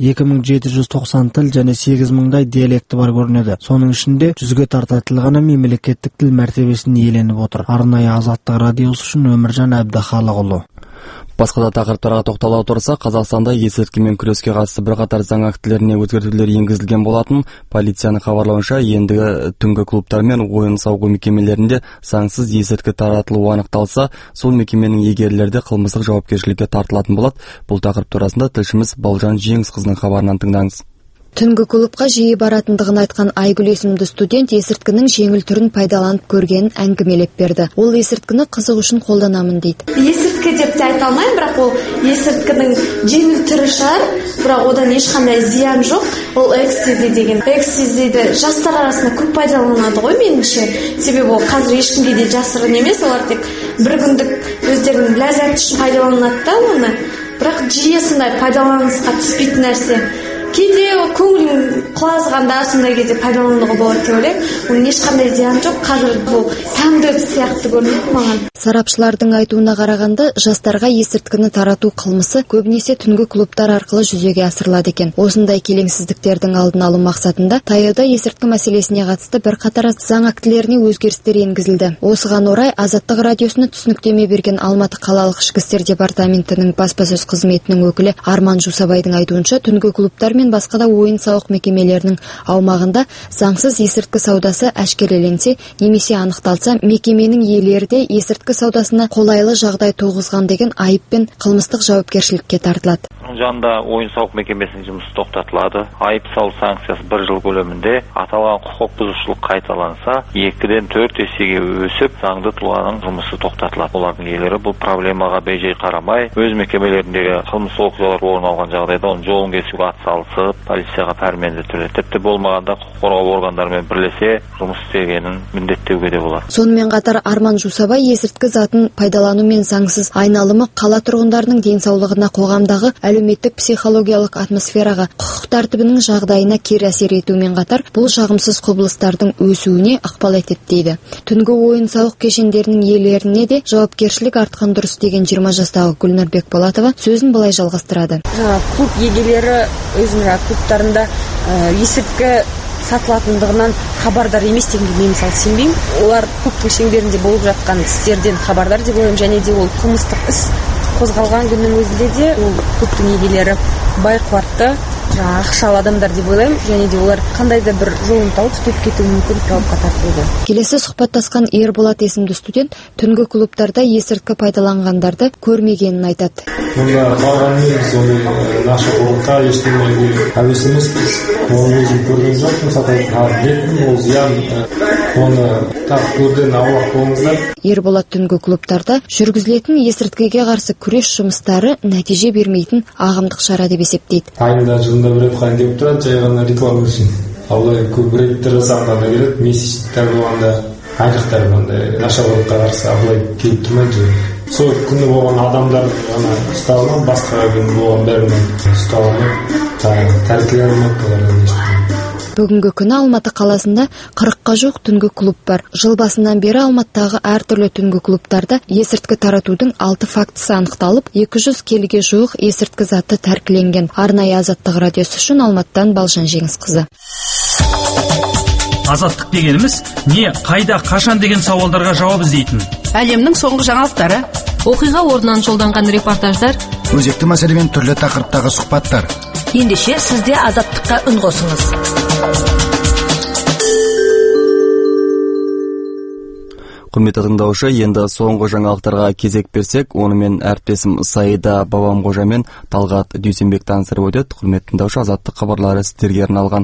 2790 тіл және 8000-дай диалекті бар көрінеді. Соның ішінде 100-ге тарта тіл ғана мемлекеттік тіл мәртебесін иеленіп отыр. Арнайы Азаттық радиосы үшін Өміржан Әбдіхалықұлы. Басқа да тақырыптарға тоқтала отырсақ, Қазақстанда есірткімен күреске қатысты бірқатар заң актілеріне өзгертулер енгізілген болатын. Полицияның хабарлауынша, ендігі түнгі клубтар мен ойын-сауық мекемелерінде заңсыз есірткі таратылуы анықталса, сол мекеменің егерлері де қылмыстық жауапкершілікке тартылатын болады. Бұл тақырып турасында тілшіміз Балжан Жеңісқызының хабарынан тыңдаңыз. Түнгі клубқа жиі баратындығын айтқан Айгүл есімді студент есірткінің жеңіл түрін пайдаланып көргенін әңгімелеп берді. Ол есірткіні қызық үшін қолданамын дейді. Есірткі деп те айта алмаймын, бірақ ол есірткінің жеңіл түрі шығар, бірақ одан ешқандай зиян жоқ. Ол экстази деген. Экстазиді жастар арасында көп пайдаланады ғой меніңше. Себебі ол қазір ешкімге де жасырын емес, олар тек бір күндік өздерінің ләззаты үшін пайдаланады да оны. Бірақ жиі сондай пайдаланысқа түспейтін нәрсе. Кейде көңілің құлазығанда сондай кезде пайдалануға болады деп ойлаймын. Оның ешқандай зияны жоқ. Қазір бұл тәмді сияқты көрінеді маған. Сарапшылардың айтуына қарағанда, жастарға есірткіні тарату қылмысы көбінесе түнгі клубтар арқылы жүзеге асырылады екен. Осындай келеңсіздіктердің алдын алу мақсатында таяуда есірткі мәселесіне қатысты бірқатар заң актілеріне өзгерістер енгізілді. Осыған орай Азаттық радиосына түсініктеме берген Алматы қалалық ішкі істер департаментінің баспасөз қызметінің өкілі Арман Жусабайдың айтуынша, түнгі клубтар мен басқа да ойын-сауық мекемелерінің аумағында заңсыз есірткі саудасы әшкереленсе немесе анықталса, мекеменің иелері де есірткі саудасына қолайлы жағдай туғызған деген айыппен қылмыстық жауапкершілікке тартылады. Жанында ойын-сауық мекемесінің жұмысы тоқтатылады. Айып салу санкциясы 1 жыл көлемінде. Аталған құқық бұзушылық қайталанса, 2-ден 4 есеге өсіп, заңды тұлғаның жұмысы тоқтатылады. Олардың иелері бұл проблемаға бей-жай қарамай, өз мекемелеріндегі қылмыстық оқиғалар орын алған жағдайда оны жолын кесуге атсалысып, полицияға пәрменді түрде, тіпті болмағанда құқық қорғау органдарымен бірлесе жұмыс істегенін міндеттеуге де болады. Сонымен қатар Арман Жусабай есірткі затын пайдалану мен заңсыз айналымы қала тұрғындарының денсаулығына, қоғамдағы әлеуметтік психологиялық атмосфераға, құқық тәртібінің жағдайына кері әсер етумен қатар, бұл жағымсыз құбылыстардың өсуіне ықпал етеді дейді. Түнгі ойын-сауық кешендерінің иелеріне де жауапкершілік артқан дұрыс деген 20 жастағы Гүлнұр Бекболатова сөзін былай жалғастырады. Клуб егелері өзінің клубтарында есірткі сатылатындығынан хабардар емес дегенге мен мысалы сенбеймін. Олар клубтың шеңберінде болып жатқан істерден хабардар деп ойлаймын, және де ол қылмыстық іс қозғалған күннің өзінде де ол клубтың егелері бай қуатты ақшалы адамдар деп ойлаймын, және де олар қандай да бір жолын тауып түтеп кетуі мүмкін, жауапқа тартылуды. Келесі сұхбаттасқан Ерболат есімді студент түнгі клубтарда есірткі пайдаланғандарды көрмегенін айтады. Онда барғанымыз ондай наша қорлыққа ештеңеге әуес емеспіз. Оны өзім көрген жоқпын, білетінмін, ол зиян. Оны көрден аулақ болыңыздар. Ерболат түнгі клубтарда жүргізілетін есірткіге қарсы күрес жұмыстары нәтиже бермейтін ағымдық шара деп есептейді. Айында жылында бір рет қайын келіп тұрады, жай ғана реклама үшін. Алай көп реттер жасағанда келеді, месячтер болғанда, айлықтар болғанда наша қорлыққа қарсы абылай келіп тұрмайды. Сол күні болған адамдар ғана ұсталынып, басқа күні болған бәрінен ұсталынып, тәркіленіп олардан. Бүгінгі күні Алматы қаласында 40-қа жоқ түнгі клуб бар. Жыл басынан бері Алматыдағы әртүрлі түнгі клубтарда есірткі таратудың 6 фактісі анықталып, 200 келіге жуық есірткі заты тәркіленген. Арнайы Азаттық радиосы үшін Алматыдан Балжан Жеңісқызы. Азаттық дегеніміз не, қайда, қашан деген сауалдарға жауап іздейтін. Әлемнің соңғы жаңалықтары, оқиға орнынан жолданған репортаждар, өзекті мәселемен түрлі тақырыптағы сұхбаттар. Ендеше сізде Азаттыққа үн қосыңыз. Құрметті тыңдаушы, енді соңғы жаңалықтарға кезек берсек, онымен әріптесім Саида Бабамқожа мен Талғат Дүйсенбек таныстырып өтеді. Құрметті тыңдаушы, Азаттық хабарлары сіздерге арналған.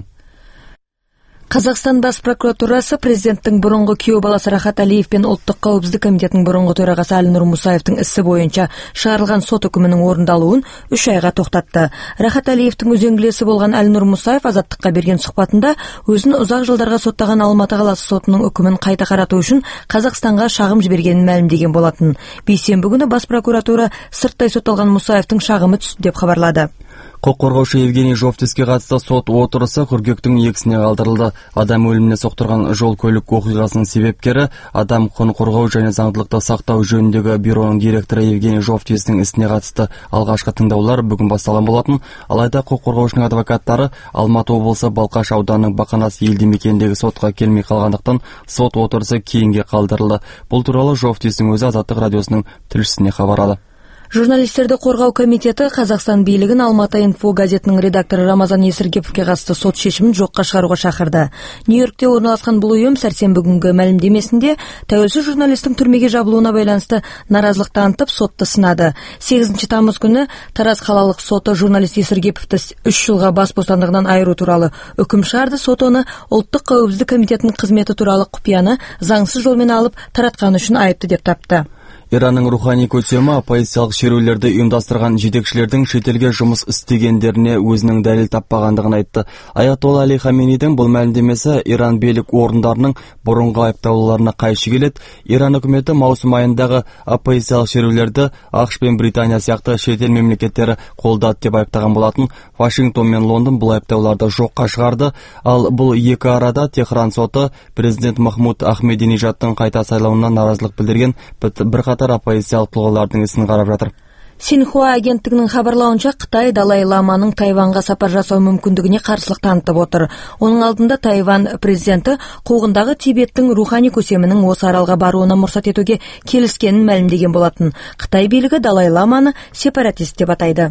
Қазақстан бас прокуратурасы президенттің бұрынғы күйеу баласы Рахат Алиев пен Ұлттық қауіпсіздік комитетінің бұрынғы төрағасы Әлнұр Мұсаевтың ісі бойынша шығарылған сот үкімінің орындалуын 3 айға тоқтатты. Рахат Алиевтің үзеңгілесі болған Әлнұр Мұсаев Азаттыққа берген сұхбатында өзін ұзақ жылдарға соттаған Алматы қаласы сотының үкімін қайта қарату үшін Қазақстанға шағым жібергенін мәлімдеген болатын. Бейсенбі күні бас прокуратура сырттай сотталған Мұсаевтың шағымы түсті деп хабарлады. Құқық қорғаушы Евгений Жовтиске қатысты сот отырысы қыркүйектің 2-сіне қалдырылды. Адам өліміне соқтырған жол-көлік оқиғасының себепкері, адам құқығын қорғау және заңдылықты сақтау жөніндегі бюроның директоры Евгений Жовтистің ісіне қатысты алғашқы тыңдаулар бүгін басталған болатын. Алайда құқық қорғаушының адвокаттары Алматы облысы Балқаш ауданының Бақанас елді мекеніндегі сотқа келмей қалғандықтан сот отырысы кейінге қалдырылды. Бұл туралы Жовтистің өзі Азаттық радиосының тілшісіне хабарлады. Журналистерді қорғау комитеті Қазақстан билігін Алматы инфо газетінің редакторы Рамазан Есіргеповке қатысты сот шешімін жоққа шығаруға шақырды. Нью-Йоркте орналасқан бұл ұйым сәрсенбі күнгі мәлімдемесінде тәуелсіз журналистің түрмеге жабылуына байланысты наразылық танытып сотты сынады. 8 тамыз күні Тараз қалалық соты журналист Есіргеповті 3 жылға бас бостандығынан айыру туралы үкім шығарды. Сот оны Ұлттық қауіпсіздік комитетінің қызметі туралы құпияны заңсыз жолмен алып таратқаны үшін айыпты деп тапты. Иранның рухани көсемі оппозициялық шерулерді ұйымдастырған жетекшілердің шетелге жұмыс істегендеріне өзінің дәлел таппағандығын айтты. Аятолла Али Хаменейдің бұл мәлімдемесі Иран билік орындарының бұрынғы айыптауларына қайшы келеді. Иран үкіметі маусым айындағы оппозициялық шерулерді ақш пен Британия сияқты шетел мемлекеттері қолдады деп айыптаған болатын. Вашингтон мен Лондон бұл айыптауларды жоққа шығарды. Ал бұл екі арада Техран соты президент Махмуд Ахмединежадтың қайта сайлауына наразылық білдірген бірқатар оппозициялық тұлғалардың ісін қарап жатыр. Синьхуа агенттігінің хабарлауынша Қытай Далай Ламаның Тайванға сапар жасау мүмкіндігіне қарсылық танытып отыр. Оның алдында Тайван президенті қуғындағы Тибеттің рухани көсемінің осы аралға баруына мұрсат етуге келіскенін мәлімдеген болатын. Қытай билігі Далай Ламаны сепаратист деп атайды.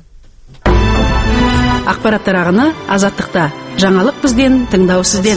Ақпараттар ағыны Азаттықта. Жаңалық бізден, тыңдау сізден.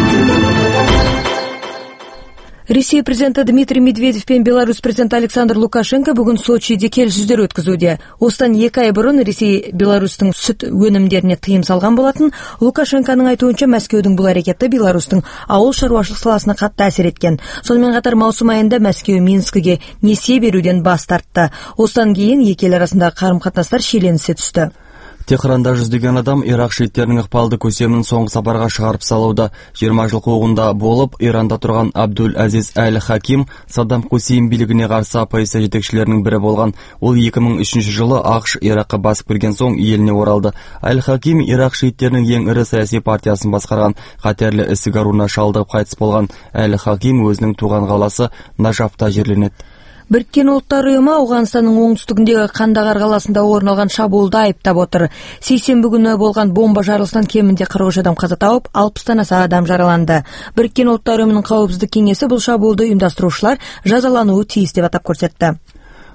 Ресей президенті Дмитрий Медведев пен Беларусь президенті Александр Лукашенко бүгін Сочиде келіссөздер өткізуде. Осыдан 2 ай бұрын Ресей Беларусьтың сүт өнімдеріне тыйым салған болатын. Лукашенконың айтуынша Мәскеудің бұл әрекеті Беларусьтың ауыл шаруашылық саласына қатты әсер еткен. Сонымен қатар маусым айында Мәскеу Минскіге несие беруден бас тартты. Осыдан кейін екі ел арасындағы қарым-қатынастар шиеленісе түсті. Техранда жүздеген адам Ирақ шииттерінің ықпалды көсемін соңғы сапарға шығарып салуда. 20 жыл қуғында болып, Иранда тұрған Абдул Азиз Әл-Хаким Саддам Хусейн билігіне қарсы оппозиция жетекшілерінің бірі болған. Ол 2003 жылы ақш Ираққа басып кірген соң еліне оралды. Әл-Хаким Ирақ шииттерінің ең ірі саяси партиясын басқарған. Қатерлі ісік ауруына шалдығып қайтыс болған Әл-Хаким өзінің туған қаласы Нажафта жерленеді. Біріккен ұлттар ұйымы Ауғанстанның оңтүстігіндегі Қандағар қаласында орын алған шабуылды айыптап отыр. Сейсенбі күні болған бомба жарылысынан кемінде 43 адам қаза тауып, 60-тан аса адам жараланды. Біріккен ұлттар ұйымының қауіпсіздік кеңесі бұл шабуылды ұйымдастырушылар жазалануы тиіс деп атап көрсетті.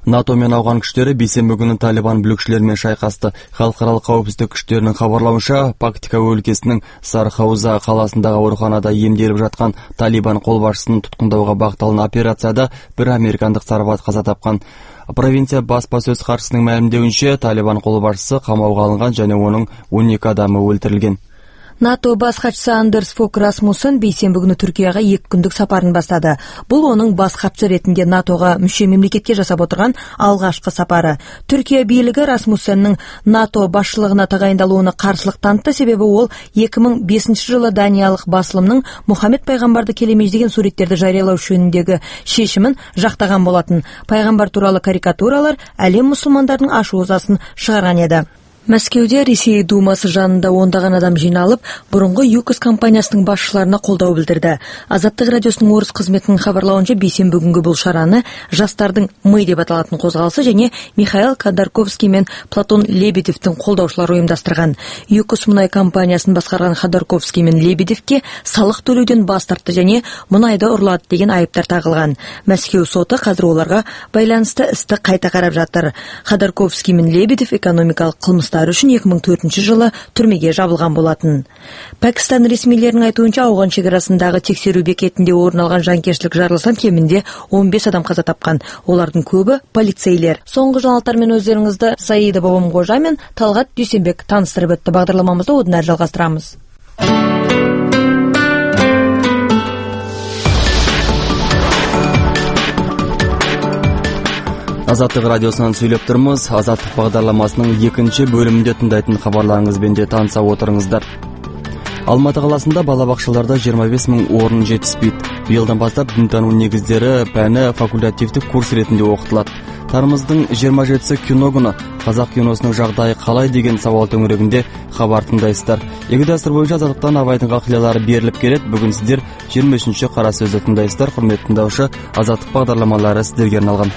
НАТО мен ауған күштері бейсенбі күні Талибан бүлікшілерімен шайқасты. Халықаралық қауіпсіздік күштерінің хабарлауынша, Пактика өлкесінің Сархауза қаласындағы ауруханада емделіп жатқан Талибан қолбасшысын тұтқындауға бағытталған операцияда бір американдық сарбаз қаза тапқан. Провинция баспасөз хатшысының мәлімдеуінше, Талибан қолбасшысы қамауға алынған және оның 12 адамы өлтірілген. НАТО бас хатшысы Андерс Фок Расмуссен бейсенбі күні Түркияға 2 күндік сапарын бастады. Бұл оның бас хатшы ретінде НАТОға мүше мемлекетке жасап отырған алғашқы сапары. Түркия билігі Расмуссеннің НАТО басшылығына тағайындалуына қарсылық танытты, себебі ол 2005 жылы даниялық басылымның Мұхаммед пайғамбарды келемеждеген суреттерді жариялау жөніндегі шешімін жақтаған болатын. Пайғамбар туралы карикатуралар әлем мұсылмандарының ашу-ызасын шығарған еді. Мәскеуде Ресей Думасы жанында ондаған адам жиналып, бұрынғы ЮКОС компаниясының басшыларына қолдау білдірді. Азаттық радиосының орыс қызметінің хабарлауынша, бейсенбі күнгі бұл шараны жастардың «Мы» деп аталатын қозғалысы және Михаил Ходорковский мен Платон Лебедевтің қолдаушылары ұйымдастырған. ЮКОС мұнай компаниясын басқарған Ходорковский мен Лебедевке салық төлеуден бас тартты және мұнайды ұрлады деген айыптар тағылған. Мәскеу соты қазір оларға байланысты істі қайта қарап жатыр. Ходорковский мен Лебедев экономикалық қылмыстар үшін 2004 жылы түрмеге жабылған болатын. Пәкістан ресмилерінің айтуынша, ауған шекарасындағы тексеру бекетінде орын алған жанкештілік жарылыстан кемінде 15 адам қаза тапқан. Олардың көбі полицейлер. Соңғы жаңалықтармен өздеріңізді Саида Бабамғожа мен Талғат Дүйсенбек таныстырып өтті. Бағдарламамызды одан әрі жалғастырамыз. Азаттық радиосынан сөйлеп тұрмыз. Азаттық бағдарламасының 2-ші бөлімінде тыңдайтын хабарларыңызбен де таныса отырыңыздар. Алматы қаласында балабақшаларда 25 000 орын жетіспейді. Биылдан бастап дінтану негіздері пәні факультативтік курс ретінде оқытылады. Тарымыздың 27-сі кино күні. Қазақ киносының жағдайы қалай деген сауал төңірегінде хабар тыңдайсыздар. Игі дәстүр бойынша Азаттықтан абайдың ғақидалары беріліп келеді. Бүгін сіздер 25-ші қара сөзді тыңдайсыздар. Құрметті тыңдаушы, Азаттық бағдарламалары сіздерге арналған.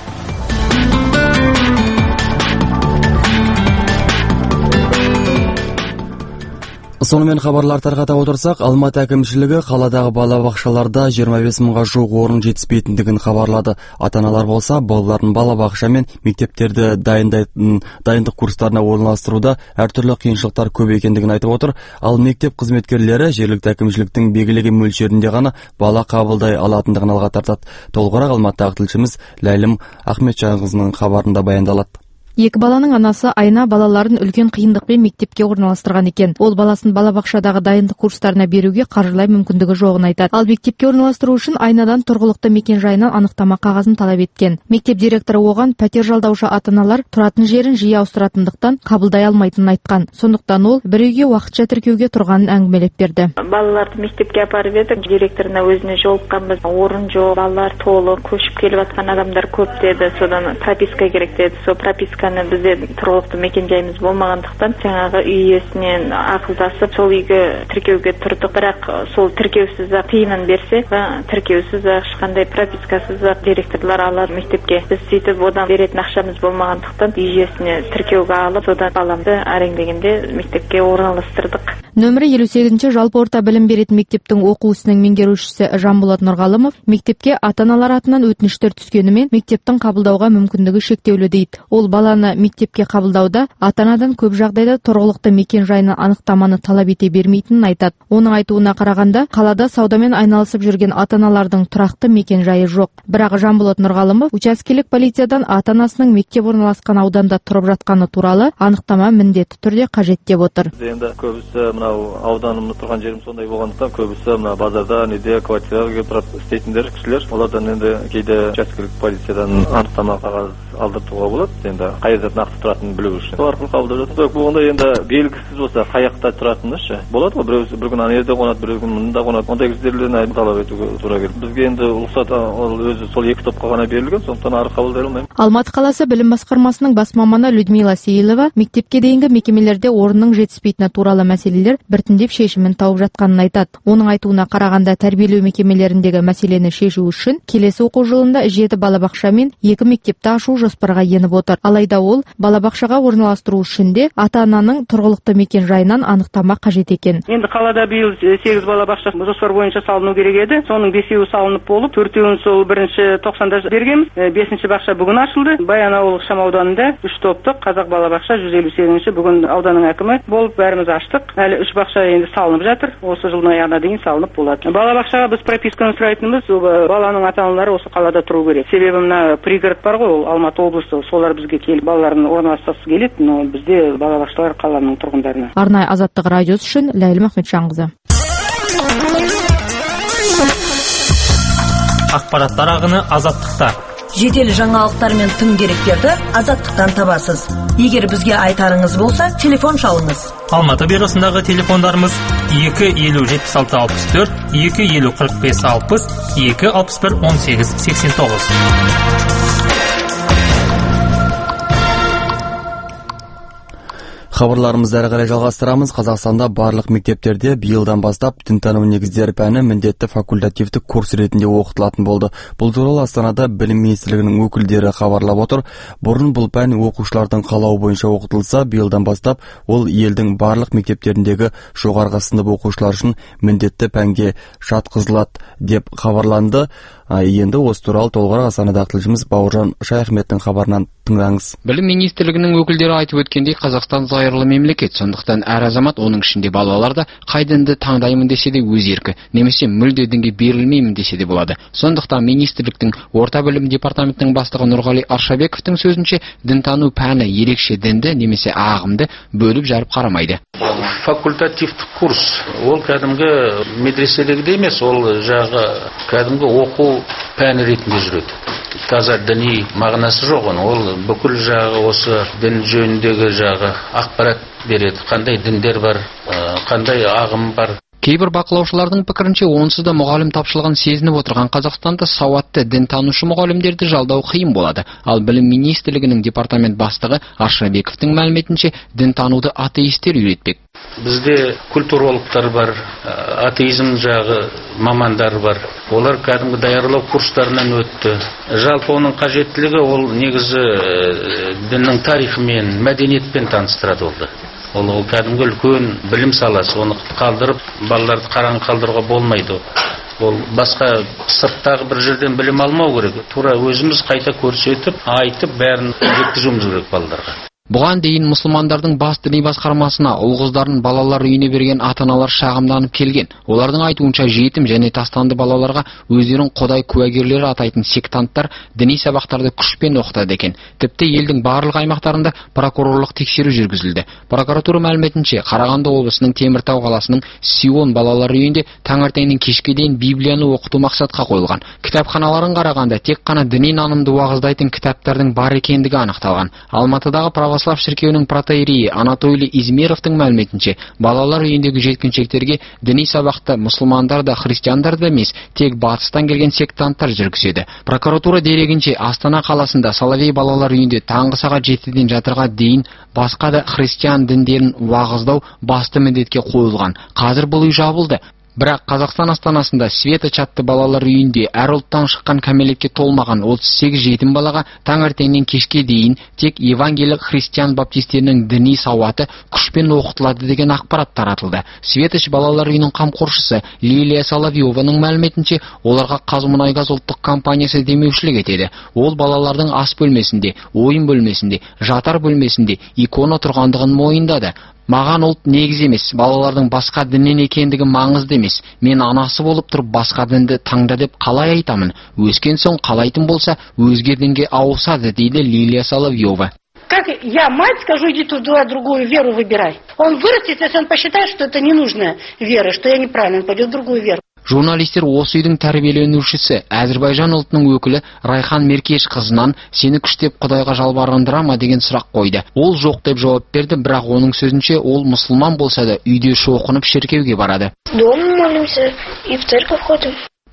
Сонымен хабарлар тарқата отырсақ, Алматы әкімшілігі қаладағы балабақшаларда 25 000-ға жуық орын жетіспейтіндігін хабарлады. Ата-аналар болса, балаларын балабақша мен мектептерді дайындық курстарына орналастыруда әртүрлі қиыншылықтар көп екендігін айтып отыр. Ал мектеп қызметкерлері жергілікті әкімшіліктің белгілеген мөлшерінде ғана бала қабылдай алатындығын алға тартады. Толығырақ Алматыдағы тілшіміз Ләйлім Ахметжанқызының хабарында баяндалады. Екі баланың анасы Айна балаларын үлкен қиындықпен мектепке орналастырған екен. Ол баласын балабақшадағы дайындық курстарына беруге қаржылай мүмкіндігі жоғын айтады. Ал мектепке орналастыру үшін Айнадан тұрғылықты мекен жайынан анықтама қағазын талап еткен. Мектеп директоры оған пәтер жалдаушы ата-аналар тұратын жерін жиі ауыстыратындықтан қабылдай алмайтынын айтқан. Сондықтан ол бір үйге уақытша тіркеуге тұрғанын әңгімелеп берді. Балаларды мектепке апарып едік, директорына өзіне жолыққанбыз. Орын жоқ, балалар толы, көшіп келіп жатқан адамдар көп деді. Содан прописка керек деді. Сол прописка бізде тұрғылықты мекен жайымыз болмағандықтан жаңағы үй иесінен ақылдасып сол үйге тіркеуге тұрдық. Бірақ сол тіркеусіз тиынын берсе, тіркеусіз ешқандай пропискасыз директорлар алады мектепке. Біз сөйтіп одан беретін ақшамыз болмағандықтан үй иесіне тіркеуге алып, содан баламды әреңдегенде мектепке орналастырдық. Нөмірі 58-ші жалпы орта білім беретін мектептің оқу ісінің меңгерушісі Жанболат Нұрғалымов мектепке ата-аналар атынан өтініштер түскенімен мектептің қабылдауға мүмкіндігі шектеулі дейді. Ол баланы мектепке қабылдауда ата-анадан көп жағдайда тұрғылықты мекен жайына анықтаманы талап ете бермейтінін айтады. Оның айтуына қарағанда, қалада саудамен айналысып жүрген ата-аналардың тұрақты мекен жайы жоқ. Бірақ Жанболат Нұрғалымов учаскелік полициядан ата-анасының мектеп орналасқан ауданда тұрып жатқаны туралы анықтама міндетті түрде қажет деп отыр. Енді көбісі мынау ауданымда тұрған жерім сондай болғандықтан көбісі мына базарда неде квартираға тұрып істейтіндер кісілер. Олардан енді кейде учаскелік полициядан анықтама қағаз алдыртуға болады. Енді қай жерде нақты тұратынын білу үшін. Сол арқылы қабылдап жатыр. Болғанда енді белгісіз болса қай жақта тұратыны ше. Болады ғой, біреу бір күн ана жерде қонады, біреу күн мында қонады. Ондай кісілерден талап етуге тура келді. Бізге енді рұқсат ол өзі сол екі топқа ғана берілген, сондықтан ары қабылдай алмаймын. Алматы қаласы білім басқармасының бас маманы Людмила Сейілова мектепке дейінгі мекемелерде орынның жетіспейтіні туралы мәселелер мәселелер біртіндеп шешімін тауып жатқанын айтады. Оның айтуына қарағанда тәрбиелеу мекемелеріндегі мәселені шешу үшін келесі оқу жылында 7 балабақша мен 2 мектепті ашу жоспарға еніп отыр. Алайда ол балабақшаға орналастыру үшін де ата-ананың тұрғылықты мекен жайынан анықтама қажет екен. Енді қалада биыл 8 балабақша жоспар бойынша салыну керек еді. Соның 5-еуі салынып болып, 4-еуін сол 1-90-да бергенбіз. 5-ші бақша бүгін ашылды. Баянауыл ықшам ауданында 3 топтық қазақ балабақша 158-ші бүгін ауданның әкімі болып бәріміз аштық. Әлі 3 бақша енді салынып жатыр. Осы жылдың аяғына дейін салынып болады. Балабақшаға біз прописканы сұрайтынбыз. Баланың ата-аналары осы қалада тұру керек. Себебі мына пригород бар ғой, ол Алматы облысы. Солар бізге келіп балаларын орналастырғысы келеді, но бізде балабақшалар қаланың тұрғындарына. Арнайы Азаттық радиосы үшін Ләйлім Ахметжанқызы. Ақпараттар ағыны Азаттықта. Жедел жаңалықтар мен тың деректерді Азаттықтан табасыз. Егер бізге айтарыңыз болса, телефон шалыңыз. Алматы бюросындағы телефондарымыз 250-76-64, 250-45-60, 261-18-89. Хабарларымызды әрі қарай жалғастырамыз. Қазақстанда барлық мектептерде биылдан бастап дінтану негіздері пәні міндетті факультативтік курс ретінде оқытылатын болды. Бұл туралы Астанада білім министрлігінің өкілдері хабарлап отыр. Бұрын бұл пән оқушылардың қалауы бойынша оқытылса, биылдан бастап ол елдің барлық мектептеріндегі жоғарғы сынып оқушылар үшін міндетті пәнге жатқызылады деп хабарланды. Енді осы туралы толығырақ Астанадағы тілшіміз Бауыржан Шайахметтің хабарынан тыңдаңыз. Білім министрлігінің өкілдері айтып өткендей, Қазақстан зайырлы мемлекет, сондықтан әр азамат, оның ішінде балалар да қай дінді таңдаймын десе де өз еркі, немесе мүлде дінге берілмеймін десе де болады. Сондықтан министрліктің орта білім департаментінің бастығы Нұрғали Аршабековтың сөзінше, дінтану пәні ерекше дінді немесе ағымды бөліп жарып қарамайды. Факультативтік курс, ол кәдімгі медреседегі емес, ол жағы кәдімгі оқу пәні ретінде жүреді. Таза діни мағынасы жоқ, ол бүкіл жағы осы дін жөніндегі жағы ақпарат береді. Қандай діндер бар, қандай ағым бар. Кейбір бақылаушылардың пікірінше, онсыз да мұғалім тапшылығын сезініп отырған Қазақстанда сауатты дінтанушы мұғалімдерді жалдау қиын болады. Ал білім министрлігінің департамент бастығы Аршабековтың мәліметінше, дінтануды атеистер үйретпек. Бізде культурологтар бар, атеизм жағы мамандар бар. Олар кәдімгі даярлау курстарынан өтті. Жалпы оның қажеттілігі ол негізі діннің тарихымен, мәдениетпен таныстырады олды. Ол кәдімгі үлкен білім саласы, оны қалдырып, балаларды қараң қалдыруға болмайды. Ол басқа сырттағы бір жерден білім алмау керек. Тура өзіміз қайта көрсетіп, айтып, бәрін жеткізуіміз керек балаларға. Бұған дейін мұсылмандардың бас діни басқармасына ұл-қыздарын балалар үйіне берген ата-аналар шағымданып келген. Олардың айтуынша жетім және тастанды балаларға өздерін құдай куәгерлері атайтын сектанттар діни сабақтарды күшпен оқытады екен. Тіпті елдің барлық аймақтарында прокурорлық тексеру жүргізілді. Прокуратура мәліметінше, Қарағанды облысының Теміртау қаласының Сион балалар үйінде таңертеңнен кешке дейін Библияны оқыту мақсатқа қойылған. Кітапханаларын қарағанда тек қана діни нанымды уағыздайтын кітаптардың бар екендігі анықталған. Алматыдағы Православ шіркеуінің протоиерейі Анатолий Измеровтың мәліметінше, балалар үйіндегі жеткіншектерге діни сабақты мұсылмандар да, христиандар да емес, тек батыстан келген сектанттар жүргізеді. Прокуратура дерегінше, Астана қаласында Соловей балалар үйінде таңғы сағат 7-ден жатырға дейін басқа да христиан діндерін уағыздау басты міндетке қойылған. Қазір бұл үй жабылды. Бірақ Қазақстан астанасында Света чатты балалар үйінде әр ұлттан шыққан кәмелетке толмаған 38 жетім балаға таңертеңнен кешке дейін тек евангелик христиан баптистерінің діни сауаты күшпен оқытылады деген ақпарат таратылды. Светоч балалар үйінің қамқоршысы Лилия Соловьеваның мәліметінше, оларға Қазмұнайгаз ұлттық компаниясы демеушілік етеді. Ол балалардың ас бөлмесінде, ойын бөлмесінде, жатар бөлмесінде икона тұрғандығын мойындады. Маған ұлт негіз емес, балалардың басқа діннен екендігі маңызды емес. Мен анасы болып тұрып басқа дінді таңда деп қалай айтамын? Өскен соң қалайтын болса, өзге дінге ауысады, дейді Лилия Соловьева. Как я, мать, скажу, иди туда, другую веру выбирай. Он вырастет, если он посчитает, что это ненужная вера, что я неправильно, он пойдет в другую веру. Журналистер осы үйдің тәрбиеленушісі, Әзірбайжан ұлтының өкілі Райхан Меркеш қызынан сені күштеп Құдайға жалбарындыра ма деген сұрақ қойды. Ол жоқ деп жауап берді, бірақ оның сөзінше ол мұсылман болса да үйде шоқынып шіркеуге барады. Дома молимся и в церковь ходим.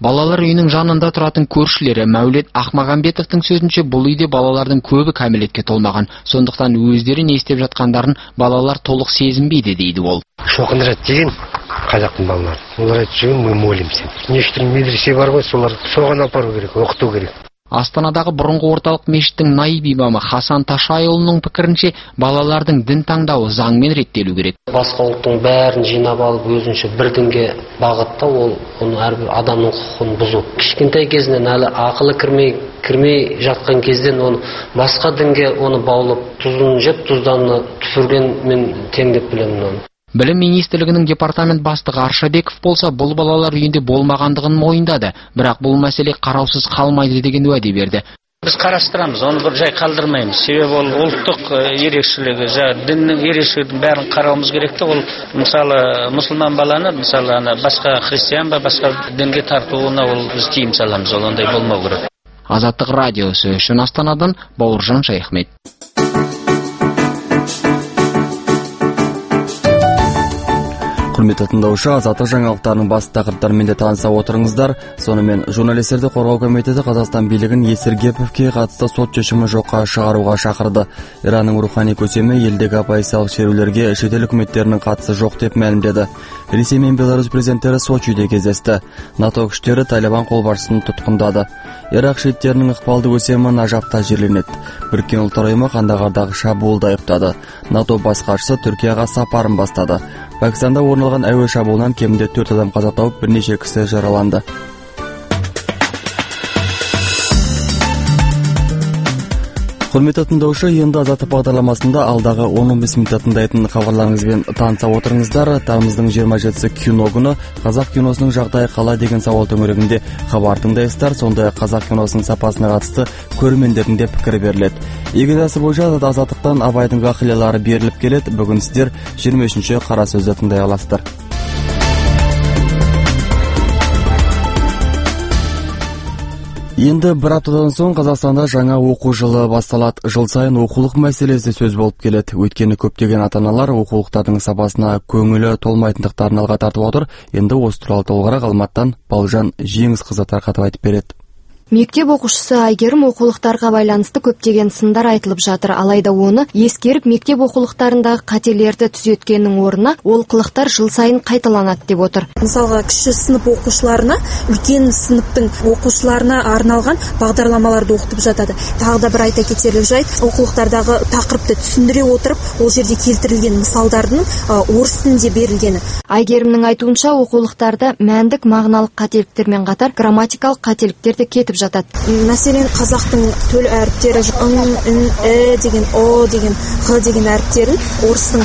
Балалар үйінің жанында тұратын көршілері Мәулет Ақмағамбетовтың сөзінше бұл үйде балалардың көбі кәмелетке толмаған. Сондықтан өздері не істеп жатқандарын балалар толық сезінбейді дейді ол. Шоқындырады деген қазақтың балалары. Олар айтып мы молимся. Нешті медресе бар ғой, солар соған апару керек, оқыту керек. Астанадағы бұрынғы орталық мешіттің наиб имамы Хасан Ташайұлының пікірінше, балалардың дін таңдауы заңмен реттелу керек. Басқа ұлттың бәрін жинап алып, өзінше бір дінге бағыттау, оны әрбір адамның құқығын бұзу. Кішкентай кезінен әлі ақылы кірмей жатқан кезден оны басқа дінге оны баулып, тұзын жеп, тұзданны түшіргенмен тең деп білемін оны. Білім министрлігінің департамент бастығы Аршабеков болса, бұл балалар үйінде болмағандығын мойындады, бірақ бұл мәселе қараусыз қалмайды деген уәде берді. Біз қарастырамыз, оны бір жай қалдырмаймыз. Себебі ол ұлттық ерекшелігі, діннің ерекшелігін бәрін қарауымыз керек те. Ол мысалы мұсылман баланы, мысалы басқа христиан ба, басқа дінге тартуына ол біз тыйым саламыз, ол ондай болмау керек. Азаттық радиосы үшін Астанадан Бауыржан Шайхмет. Құрметті тыңдаушы, Азаттық жаңалықтарының басты тақырыптарымен де таныса отырыңыздар. Сонымен журналистерді қорғау комитеті Қазақстан билігін Есіргеповке қатысты сот шешімі жоққа шығаруға шақырды. Иранның рухани көсемі елдегі оппозициялық шерулерге шетел үкіметтерінің қатысы жоқ деп мәлімдеді. Ресей мен Беларусь президенттері Сочиде кездесті. НАТО күштері Талибан қолбасшысын тұтқындады. Ирақ шииттерінің ықпалды көсемі Нажафта жерленеді. Біріккен ұлттар ұйымы Қандагардағы шабуылды айыптады. НАТО бас хатшысы Түркияға сапарын бастады. Пәкістанда орын алған әуе шабуылынан кемінде 4 адам қаза тауып, бірнеше кісі жараланды. Құрметті тыңдаушы, енді Азаттық бағдарламасында алдағы 15 минутта тыңдайтын хабарларыңызбен таныса отырыңыздар. Тамыздың 27-сі кино күні қазақ киносының жағдайы қалай деген сауал төңірегінде хабар тыңдайсыздар. Сондай қазақ киносының сапасына қатысты көрермендердің де пікірі беріледі. Егедасы бойынша Азаттықтан Абайдың ғақилалары беріліп келеді. Бүгін сіздер 23-ші қара сөзді тыңдай аласыздар. Енді бір аптадан соң Қазақстанда жаңа оқу жылы басталады. Жыл сайын оқулық мәселесі сөз болып келеді. Өйткені көптеген ата-аналар оқулықтардың сапасына көңілі толмайтындықтарын алға тартып отыр. Енді осы туралы толығырақ Алматыдан Балжан Жеңісқызы тарқатып айтып береді. Мектеп оқушысы Айгерім оқулықтарға байланысты көптеген сындар айтылып жатыр. Алайда оны ескеріп, мектеп оқулықтарындағы қателерді түзеткеннің орнына олқылықтар жыл сайын қайталанады деп отыр. Мысалға, кіші сынып оқушыларына, үлкен сыныптың оқушыларына арналған бағдарламаларды оқытып жатады. Тағы да бір айта кетерлік жайт, оқулықтардағы тақырыпты түсіндіре отырып, ол жерде келтірілген мысалдардың орыс тілінде берілгені. Айгерімнің айтуынша, оқулықтарда мәндік мағыналық қателіктермен қатар грамматикалық қателіктер де кетіп жатады. Мәселен, қазақтың төл әріптері деген, о деген, х деген әріптерін орыстың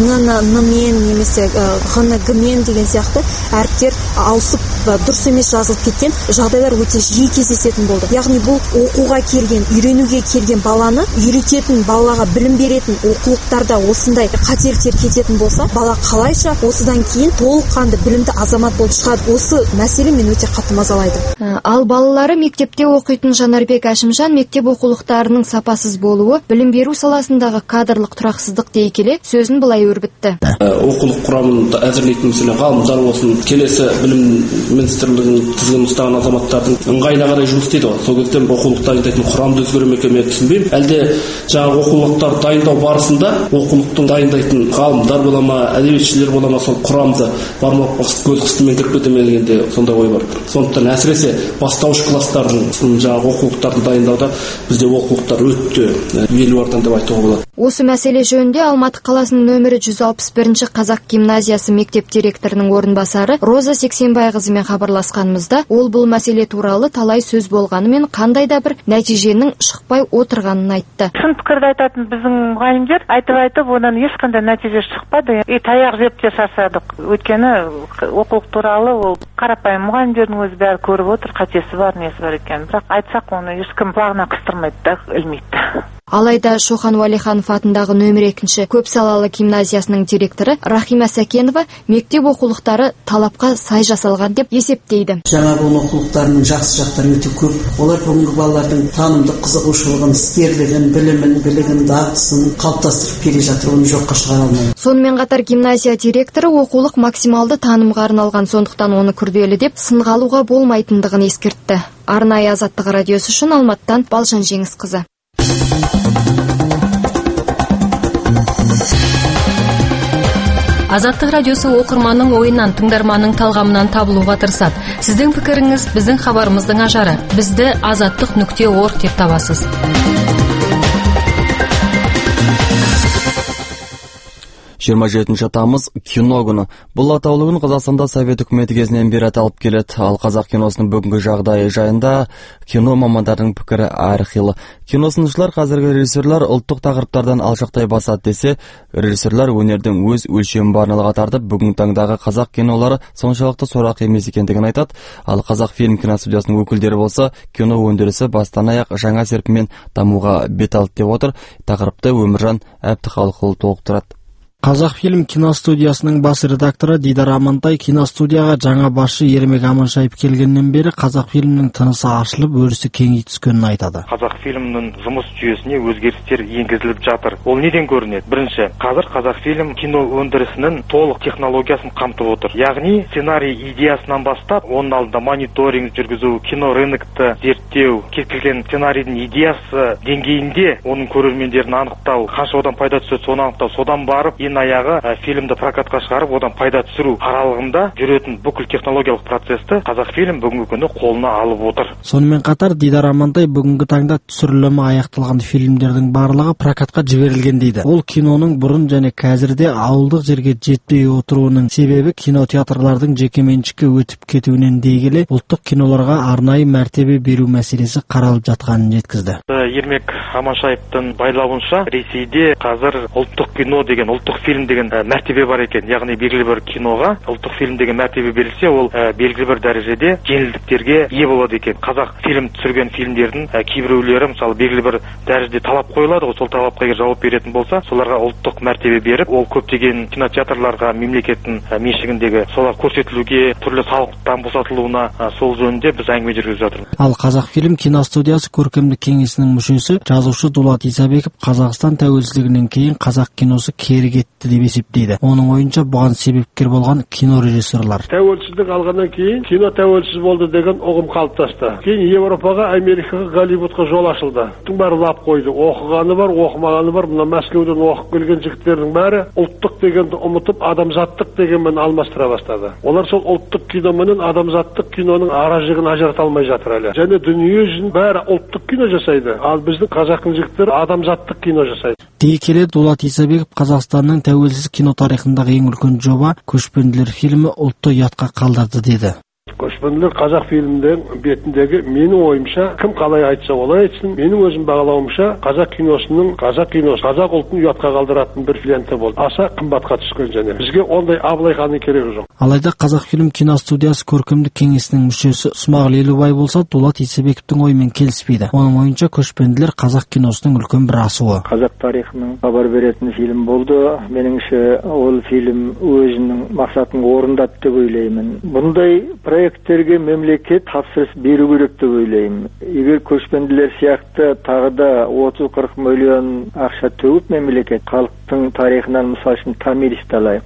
н-мен немесе г-ны г-мен деген сияқты әріптер ауысып дұрыс емес жазылып кеткен жағдайлар өте жиі кездесетін болды. Яғни бұл оқуға келген, үйренуге келген баланы үйрететін, балаға білім беретін оқулықтарда осындай қателіктер кететін болса, бала қалайша осыдан кейін толыққанды білімді азамат болып шығады. Осы мәселе мен өте қатты мазалайды. Ал балалары мектепте оқитын Жанарбек Әшімжан мектеп оқулықтарының сапасыз болуы білім беру саласындағы кадрлық тұрақсыздық дей келе сөзін былай өрбітті. Оқулық құрамын әзірлейтін мәселе ғалымдар болсын, келесі білім министрлігінің тізгінін ұстаған азаматтардың ыңғайына қарай жұмыс істейді ғой. Сол кезде оқулық дайындайтын құрамды өзгеру ме екен, түсінбеймін. Әлде жаңағы оқулықтар дайындау барысында оқулықтың дайындайтын ғалымдар бола ма, әдебиетшілер бола ма, сол құрамды бармақ көз қыстымен кіріп кете ме дегенде сондай ой бар. Сондықтан әсіресе бастауыш класстардың жаңағы оқулықтарды дайындауда бізде оқулықтар өте елуардан деп айтуға болады. Осы мәселе жөнінде Алматы қаласының нөмірі 161 Қазақ гимназиясы мектеп директорының орынбасары Роза Сексенбайқызымен хабарласқанымызда, ол бұл мәселе туралы талай сөз болғанымен қандай да бір нәтиженің шықпай отырғанын айтты. Сын пікірді айтатын біздің мұғалімдер айтып одан ешқандай нәтиже шықпады. Таяқ жеп те шаршадық. Өйткені оқулық туралы ол қарапайым мұғалімдердің өзі бәрі көріп отыр, қатесі бар, несі бар екен. Бірақ айтсақ оны ешкім құлағына қыстырмайды да, ілмейді. Алайда Шоқан Уәлиханов атындағы нөмір 2 көпсалалы гимназиясының директоры Рахима Сәкенова мектеп оқулықтары талапқа сай жасалған деп есептейді. Жаңа буын оқулықтарының жақсы жақтары өте көп. Олар бүгінгі балалардың танымдық қызығушылығын, іскерлігін, білімін, білігін, дағдысын қалыптастырып келе жатыр, оны жоққа шығара алмайды. Сонымен қатар гимназия директоры оқулық максималды танымға арналған, сондықтан оны күрделі деп сынға алуға болмайтындығын ескертті. Арнайы Азаттық радиосы үшін Алматыдан Балжан Жеңісқызы. Азаттық радиосы оқырманның ойынан, тыңдарманның талғамынан табылуға тырысады. Сіздің пікіріңіз біздің хабарымыздың ажары. Бізді azаттық.org деп табасыз. 27 тамыз кино күні. Бұл атаулы күн Қазақстанда Совет үкіметі кезінен бері аталып келеді. Ал қазақ киносының бүгінгі жағдайы жайында кино мамандардың пікірі әрқилы. Киносыншылар қазіргі режиссерлар ұлттық тақырыптардан алшақтай басады десе, режиссерлар өнердің өз өлшемі барын алға тартып, бүгінгі таңдағы қазақ кинолары соншалықты сорақ емес екендігін айтады. Ал Қазақ фильм киностудиясының өкілдері болса, кино өндірісі бастан аяқ жаңа серпінмен дамуға бет алды деп отыр. Тақырыпты Өміржан Әбдіхалықұлы толықтырады. Қазақ фильм киностудиясының бас редакторы Дидар Амантай киностудияға жаңа басшы Ермек Аманшаев келгеннен бері қазақ фильмнің тынысы ашылып, өрісі кеңейе түскенін айтады. Қазақ фильмнің жұмыс жүйесіне өзгерістер енгізіліп жатыр. Ол неден көрінеді? Бірінші, қазір қазақ фильм кино өндірісінің толық технологиясын қамтып отыр. Яғни сценарий идеясынан бастап, оның алдында мониторинг жүргізу, кино рынокты зерттеу, келген сценарийдің идеясы деңгейінде оның көрермендерін анықтау, қанша одан пайда түседі, соны анықтау, содан барып аяғы фильмді прокатқа шығарып, одан пайда түсіру аралығында жүретін бүкіл технологиялық процесті қазақ фильм бүгінгі күні қолына алып отыр. Сонымен қатар Дидар Амантай бүгінгі таңда түсірілімі аяқталған фильмдердің барлығы прокатқа жіберілген дейді. Ол киноның бұрын және қазірде ауылдық жерге жетпей отыруының себебі кинотеатрлардың жекеменшікке өтіп кетуінен дей келе ұлттық киноларға арнайы мәртебе беру мәселесі қаралып жатқанын жеткізді. Ермек Аманшаевтың байлауынша, Ресейде қазір ұлттық кино деген, ұлттық фильм деген мәртебе бар екен. Яғни белгілі бір киноға ұлттық фильм деген мәртебе берілсе, ол белгілі бір дәрежеде жеңілдіктерге ие болады екен. Қазақ фильм түсірген фильмдердің кейбіреулері мысалы белгілі бір дәрежеде талап қойылады, сол талапқа жауап беретін болса, соларға ұлттық мәртебе беріп, ол көптеген кинотеатрларға мемлекеттің меншігіндегі солар көрсетілуге, түрлі салықтан босатылуына сол жөнінде біз әңгіме жүргізіп жатырмыз. Ал Қазақ фильм киностудиясы көркемдік кеңесінің мүшесі жазушы Дулат Исабеков Қазақстан тәуелсіздігінен кейін қазақ киносы кері кетті деп есептейді. Оның ойынша бұған себепкер болған кино режиссерлар. Тәуелсіздік алғаннан кейін кино тәуелсіз болды деген ұғым қалыптасты. Кейін Европаға, Америкаға, Голливудқа жол ашылды. Бәрі лап қойды. Оқығаны бар, оқымағаны бар. Мына Мәскеуден оқып келген жігіттердің бәрі ұлттық дегенді ұмытып, адамзаттық дегенмен алмастыра бастады. Олар сол ұлттық кино менен адамзаттық киноның ара-жігін ажырата алмай жатыр әлі. Және дүние жүзінің бәрі ұлттық кино жасайды. Ал біздің қазақтың жігіттері адамзаттық кино жасайды. Дей келе Дулат Исабеков Қазақстанның тәуелсіз кино тарихындағы ең үлкен жоба Көшпенділер фильмі ұлтты ұятқа қалдырды деді. Көшпенділер қазақ фильмінің бетіндегі менің ойымша, кім қалай айтса олай айтсын, менің өзім бағалауымша қазақ киносының, қазақ ұлтын ұятқа қалдыратын бір ленті болды. Аса қымбатқа түскен және. Бізге ондай Абылайханның керегі жоқ. Алайда Қазақ фильм киностудиясы көркемдік кеңесінің мүшесі Смағұл Елубай болса, Дулат Исабековтың ойымен келіспейді. Оның ойынша Көшпенділер қазақ киносының үлкен бір асуы. Қазақ тарихының хабар беретін фильм болды. Меніңше ол фильм өзінің мақсатын орындады деп ойлаймын. Бұндай проекттерге мемлекет тапсырыс беру керек деп ойлаймын. Егер Көшпенділер сияқты тағы да 30-40 миллион ақша төгіп мемлекет халықтың тарихынан мысал үшін Томиристі алайық.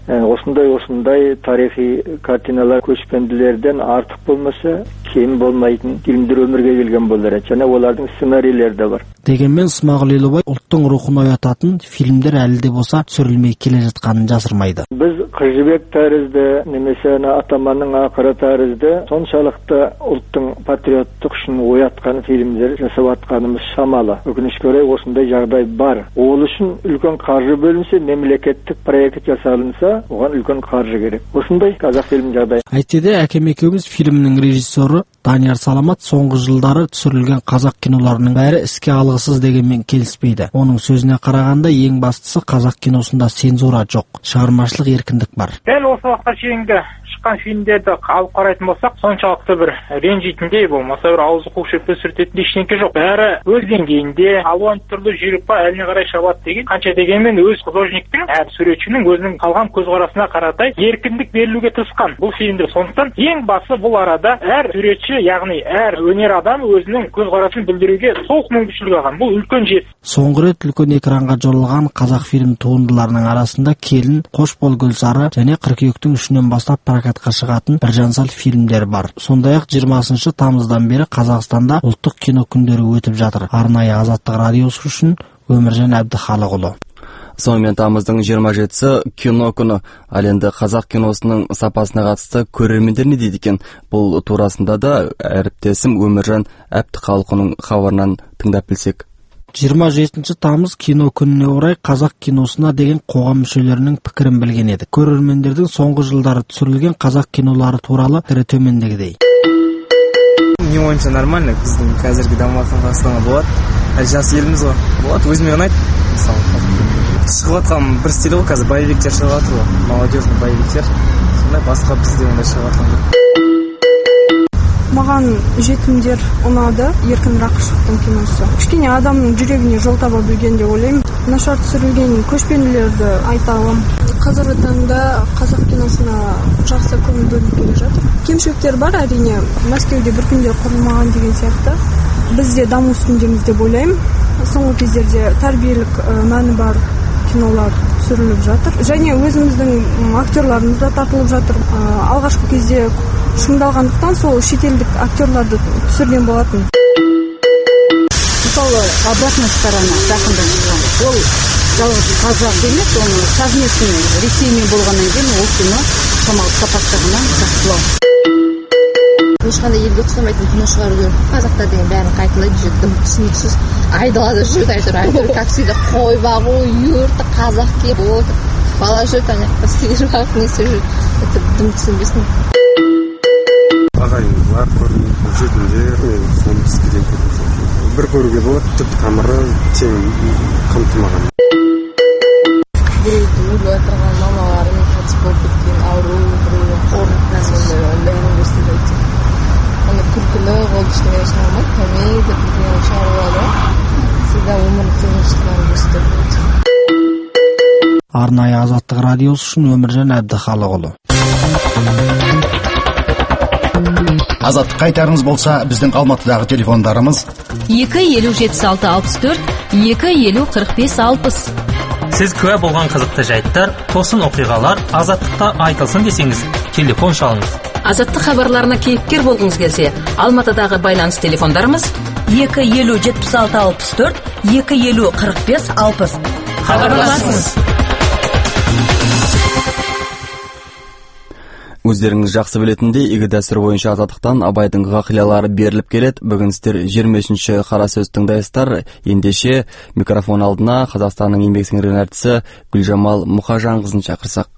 Осындай тарихи картиналар Көшпенділерден артық болмаса, кем болмайтын фильмдер өмірге келген болар. Және олардың сценарийлері де бар. Дегенмен Смағұл Елубай ұлттың рухын оятатын фильмдер әлі де болса түсірілмей келе жатқанын жасырмайды. Біз Қыз жібек тәрізді, немесе Атаманның ақыры тәрізді соншалықты ұлттың патриоттық үшін оятқан фильмдер жасап атқанымыз шамалы. Өкінішке орай осындай жағдай бар. Ол үшін үлкен қаржы бөлінсе, мемлекеттік проект жасалынса, оған үлкен қаржы керек. Осындай қазақ фильм жағдай. Әйтсе де әкем екеуміз фильмнің режиссері Данияр Саламат соңғы жылдары түсірілген қазақ киноларының бәрі іске алғысыз дегенмен келіспейді. Оның сөзіне қарағанда ең бастысы қазақ киносында цензура жоқ, шығармашылық еркіндік бар. Дәл осы уақытқа шейінгі шыққан фильмдерді алып қарайтын болсақ, соншалықты бір ренжитіндей болмаса бір ауызы қушып сүртетін ештеңке жоқ. Бәрі өз деңгейінде, алуан түрлі жүйрік па әліне қарай шабады деген. Қанша дегенмен өз художниктің, әр суретшінің өзінің қалған көзқарасына қаратай еркіндік берілуге тырысқан бұл фильмдер. Сондықтан ең басы бұл арада әр суретші, яғни әр өнер адам өзінің көзқарасын білдіруге толық мүмкіншілік алған. Бұл үлкен жет. Соңғы рет үлкен экранға жолығған қазақ фильм туындыларының арасында Келін, Қош бол Гүлсары және қыркүйектің 3-нен бастап прокатқа шығатын Біржан Сал фильмдер бар. Сондай-ақ 20 тамыздан бері Қазақстанда ұлттық кино күндері өтіп жатыр. Арнайы Азаттық радиосы үшін Өміржан Әбдіхалықұлы. Сонымен тамыздың 27-сі кино күні. Ал енді қазақ киносының сапасына қатысты көрермендер не дейді екен? Бұл турасында да әріптесім Өміржан Әбдіхалықұлының хабарынан тыңдап білсек. 27 тамыз кино күніне орай қазақ киносына деген қоғам мүшелерінің пікірін білген едік. Көрермендердің соңғы жылдары түсірілген қазақ кинолары туралы пікірі төмендегідей. Не ойынша нормально, біздің қазіргі дамыватқан Қазақстанға болады. Жас еліміз ғой. Болады, өзіме ұнайды. Мысалы, шығып жатқан бір стиль ғой, қазір боевиктер шығып жатыр ғой. Молодежный боевиктер. Сондай басқа бізде ондай шығып жатқан. Маған жетімдер ұнады, Еркін Рақышевтың киносы. Кішкене адамның жүрегіне жол таба білген деп ойлаймын. Нашар түсірілген көшпенділерді айта аламын. Қазіргі таңда қазақ киносына жақсы көңіл бөлініп келе жатыр. Кемшіліктер бар, әрине. Мәскеуде бір күнде құрылмаған деген сияқты. Біз де даму үстіндеміз деп ойлаймын. Соңғы кездерде тәрбиелік мәні бар кинолар түсіріліп жатыр. Және өзіміздің актерларымыз да тартылып жатыр. Алғашқы кезде шыңдалғандықтан сол шетелдік актерларды түсірген болатын. Мысалы, обратная сторона жақында шыққан. Ол жалғыз қазақ емес, оның совместный Ресеймен болғаннан кейін ол кино шамалы сапаттығынан жақсылау. Ешқандай елге ұқсамайтын кино шығару керек. Қазақтар деген бәрін қайталайды, жүрдім, түсініксіз. Айдалада жүрді, әйтеуір, как всегда, қой бағу, юрты, қазақ кеп, бала жүрді, анаяқта сиыр бағып, несі жүрді. Это дым түсінбесін. Ағайындар, жетімдер, мен соны бізгеден көрдім. Бір көруге болады, түп тамыры тең қамтымаған. Біреуді өлі отырған мамаларын қайтыс болып кеткен ауру, біреуі қорқытқан ойлайын өстіп оны күлкілі ол кішкене шығармайды, комедия бірдеңе шығарылады. Всегда өмірлік қиыншылықтар өстіп. Арнайы Азаттық радиосы үшін Өміржан Әбдіхалықұлы. Азаттық қайтарыңыз болса, біздің Алматыдағы телефондарымыз 2-50-76-64, 2-50-45-60. Сіз куә болған қызықты жайттар, тосын оқиғалар Азаттықта айтылсын десеңіз, телефон шалыңыз. Азаттық хабарларына кейіпкер болғыңыз келсе, Алматыдағы байланыс телефондарымыз 2-50-76-64, 2-50-45-60. Хабарласыңыз. Өздеріңіз жақсы білетіндей, игі дәстүр бойынша Азаттықтан Абайдың ғақилалары беріліп келеді. Бүгін сіздер 25-ші қара сөз тыңдайсыздар. Ендеше микрофон алдына Қазақстанның еңбек сіңірген әртісі Гүлжамал Мұхажанқызын шақырсақ.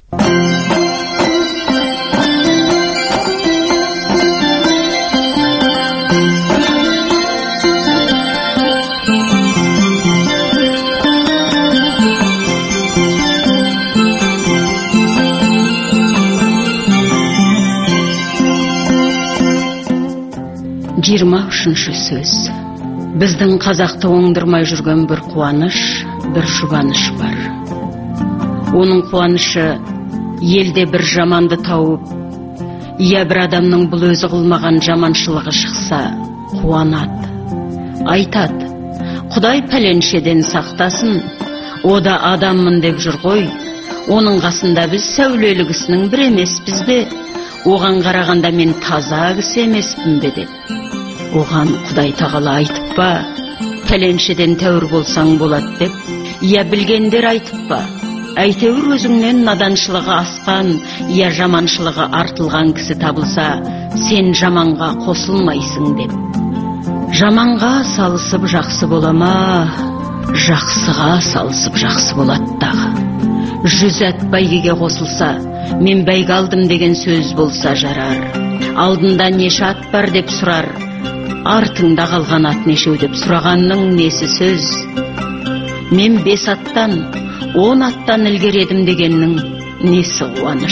Жиырма үшінші сөз. Біздің қазақты оңдырмай жүрген бір қуаныш, бір жұбаныш бар. Оның қуанышы елде бір жаманды тауып, иә бір адамның бұл өзі қылмаған жаманшылығы шықса, қуанады. Айтады, Құдай пәленшеден сақтасын, о да адаммын деп жүр ғой. Оның қасында біз сәулелі кісінің бір емеспіз бе? Оған қарағанда мен таза кісі емеспін бе деп. Оған Құдай тағала айтып па, пәленшеден тәуір болсаң болады деп. Я білгендер айтып па, әйтеуір өзіңнен наданшылығы асқан, я жаманшылығы артылған кісі табылса, сен жаманға қосылмайсың деп. Жаманға салысып жақсы бола ма, жақсыға салысып жақсы болады дағы. 100 ат бәйгеге қосылса, мен бәйге алдым деген сөз болса жарар. Алдында неше ат бар деп сұрар, артыңда қалған ат нешеу деп сұрағанның несі сөз. Мен 5 аттан, 10 аттан ілгер едім дегеннің несі қуаныш.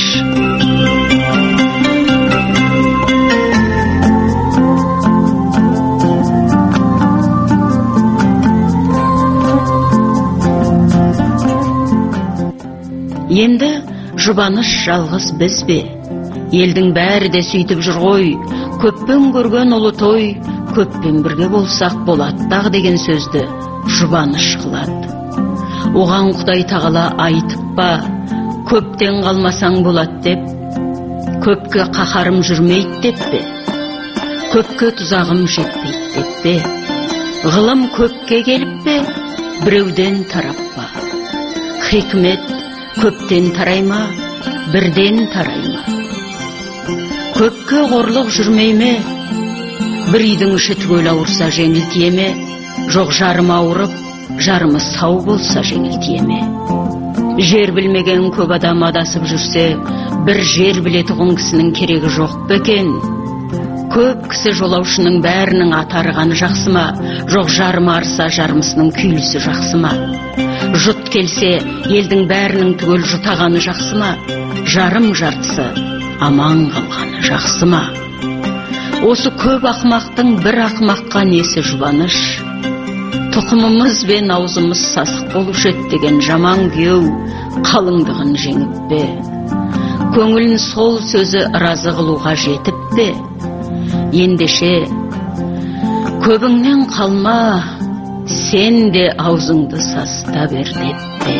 Енді жұбаныш жалғыз біз бе? Елдің бәрі де сөйтіп жүр ғой, көппен көрген ұлы той, көппен бірге болсақ болады деген сөзді жұбаныш қылады. Оған Құдай тағала айтып ба, көптен қалмасаң болады деп, көпке қаһарым жүрмейді деп пе, көпке тұзағым жетпейді деп пе, ғылым көпке келіп пе, біреуден тарап па, хикмет көптен тарай ма, бірден тарай ма? Көпке қорлық жүрмей ме? Бір үйдің іші түгел ауырса жеңіл тие ме? Жоқ, жарым ауырып, жарымы сау болса жеңіл тие ме? Жер білмеген көп адам адасып жүрсе, бір жер білетұғын кісінің керегі жоқ бекен. Көп кісі жолаушының бәрінің атарғаны жақсы ма? Жоқ, жарым арса жарымысының күйлісі жақсы ма? Жұт келсе, елдің бәрінің түгел жұтағаны жақсы ма? Жарым жартысы аман қалғаны жақсы ма? Осы көп ақымақтың бір ақымаққа несі жұбаныш? Тұқымымыз бен аузымыз сасық болушы еді деген жаман күйеу қалыңдығын жеңіп пе? Көңілін сол сөзі разы қылуға жетіп пе? Ендеше көбіңнен қалма, сен де аузыңды саста бер деп пе?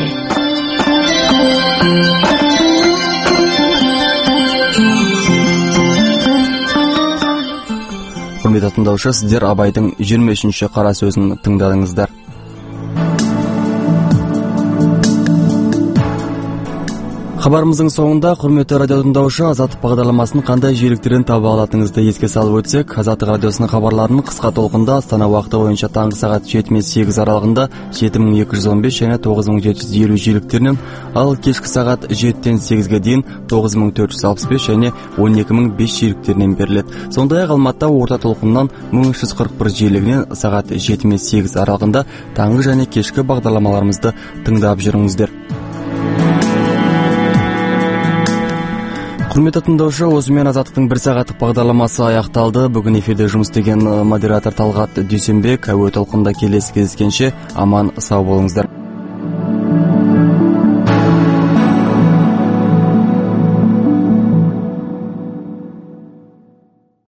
Құрметті тыңдаушы, сіздер Абайдың 23-ші қара сөзін тыңдадыңыздар. Хабарымыздың соңында құрметті радио тыңдаушы, Азаттық бағдарламасын қандай жиіліктерден таба алатыныңызды еске салып өтсек, Азаттық радиосының хабарларын қысқа толқында Астана уақыты бойынша таңғы сағат 7-8 аралығында 7215 және 9750 жиіліктерінен, ал кешкі сағат 7-8-ге дейін 9465 және 12005 жиіліктерінен беріледі. Сондай-ақ Алматыда орта толқыннан 1341 жиілігінен сағат 7-8 аралығында таңғы және кешкі бағдарламаларымызды тыңдап жүріңіздер. Құрметті тыңдаушы, осымен Азаттықтың 1 сағаттық бағдарламасы аяқталды. Бүгін эфирде жұмыс істеген модератор Талғат Дүйсенбек. Әуе толқында келесі кездескенше аман сау болыңыздар.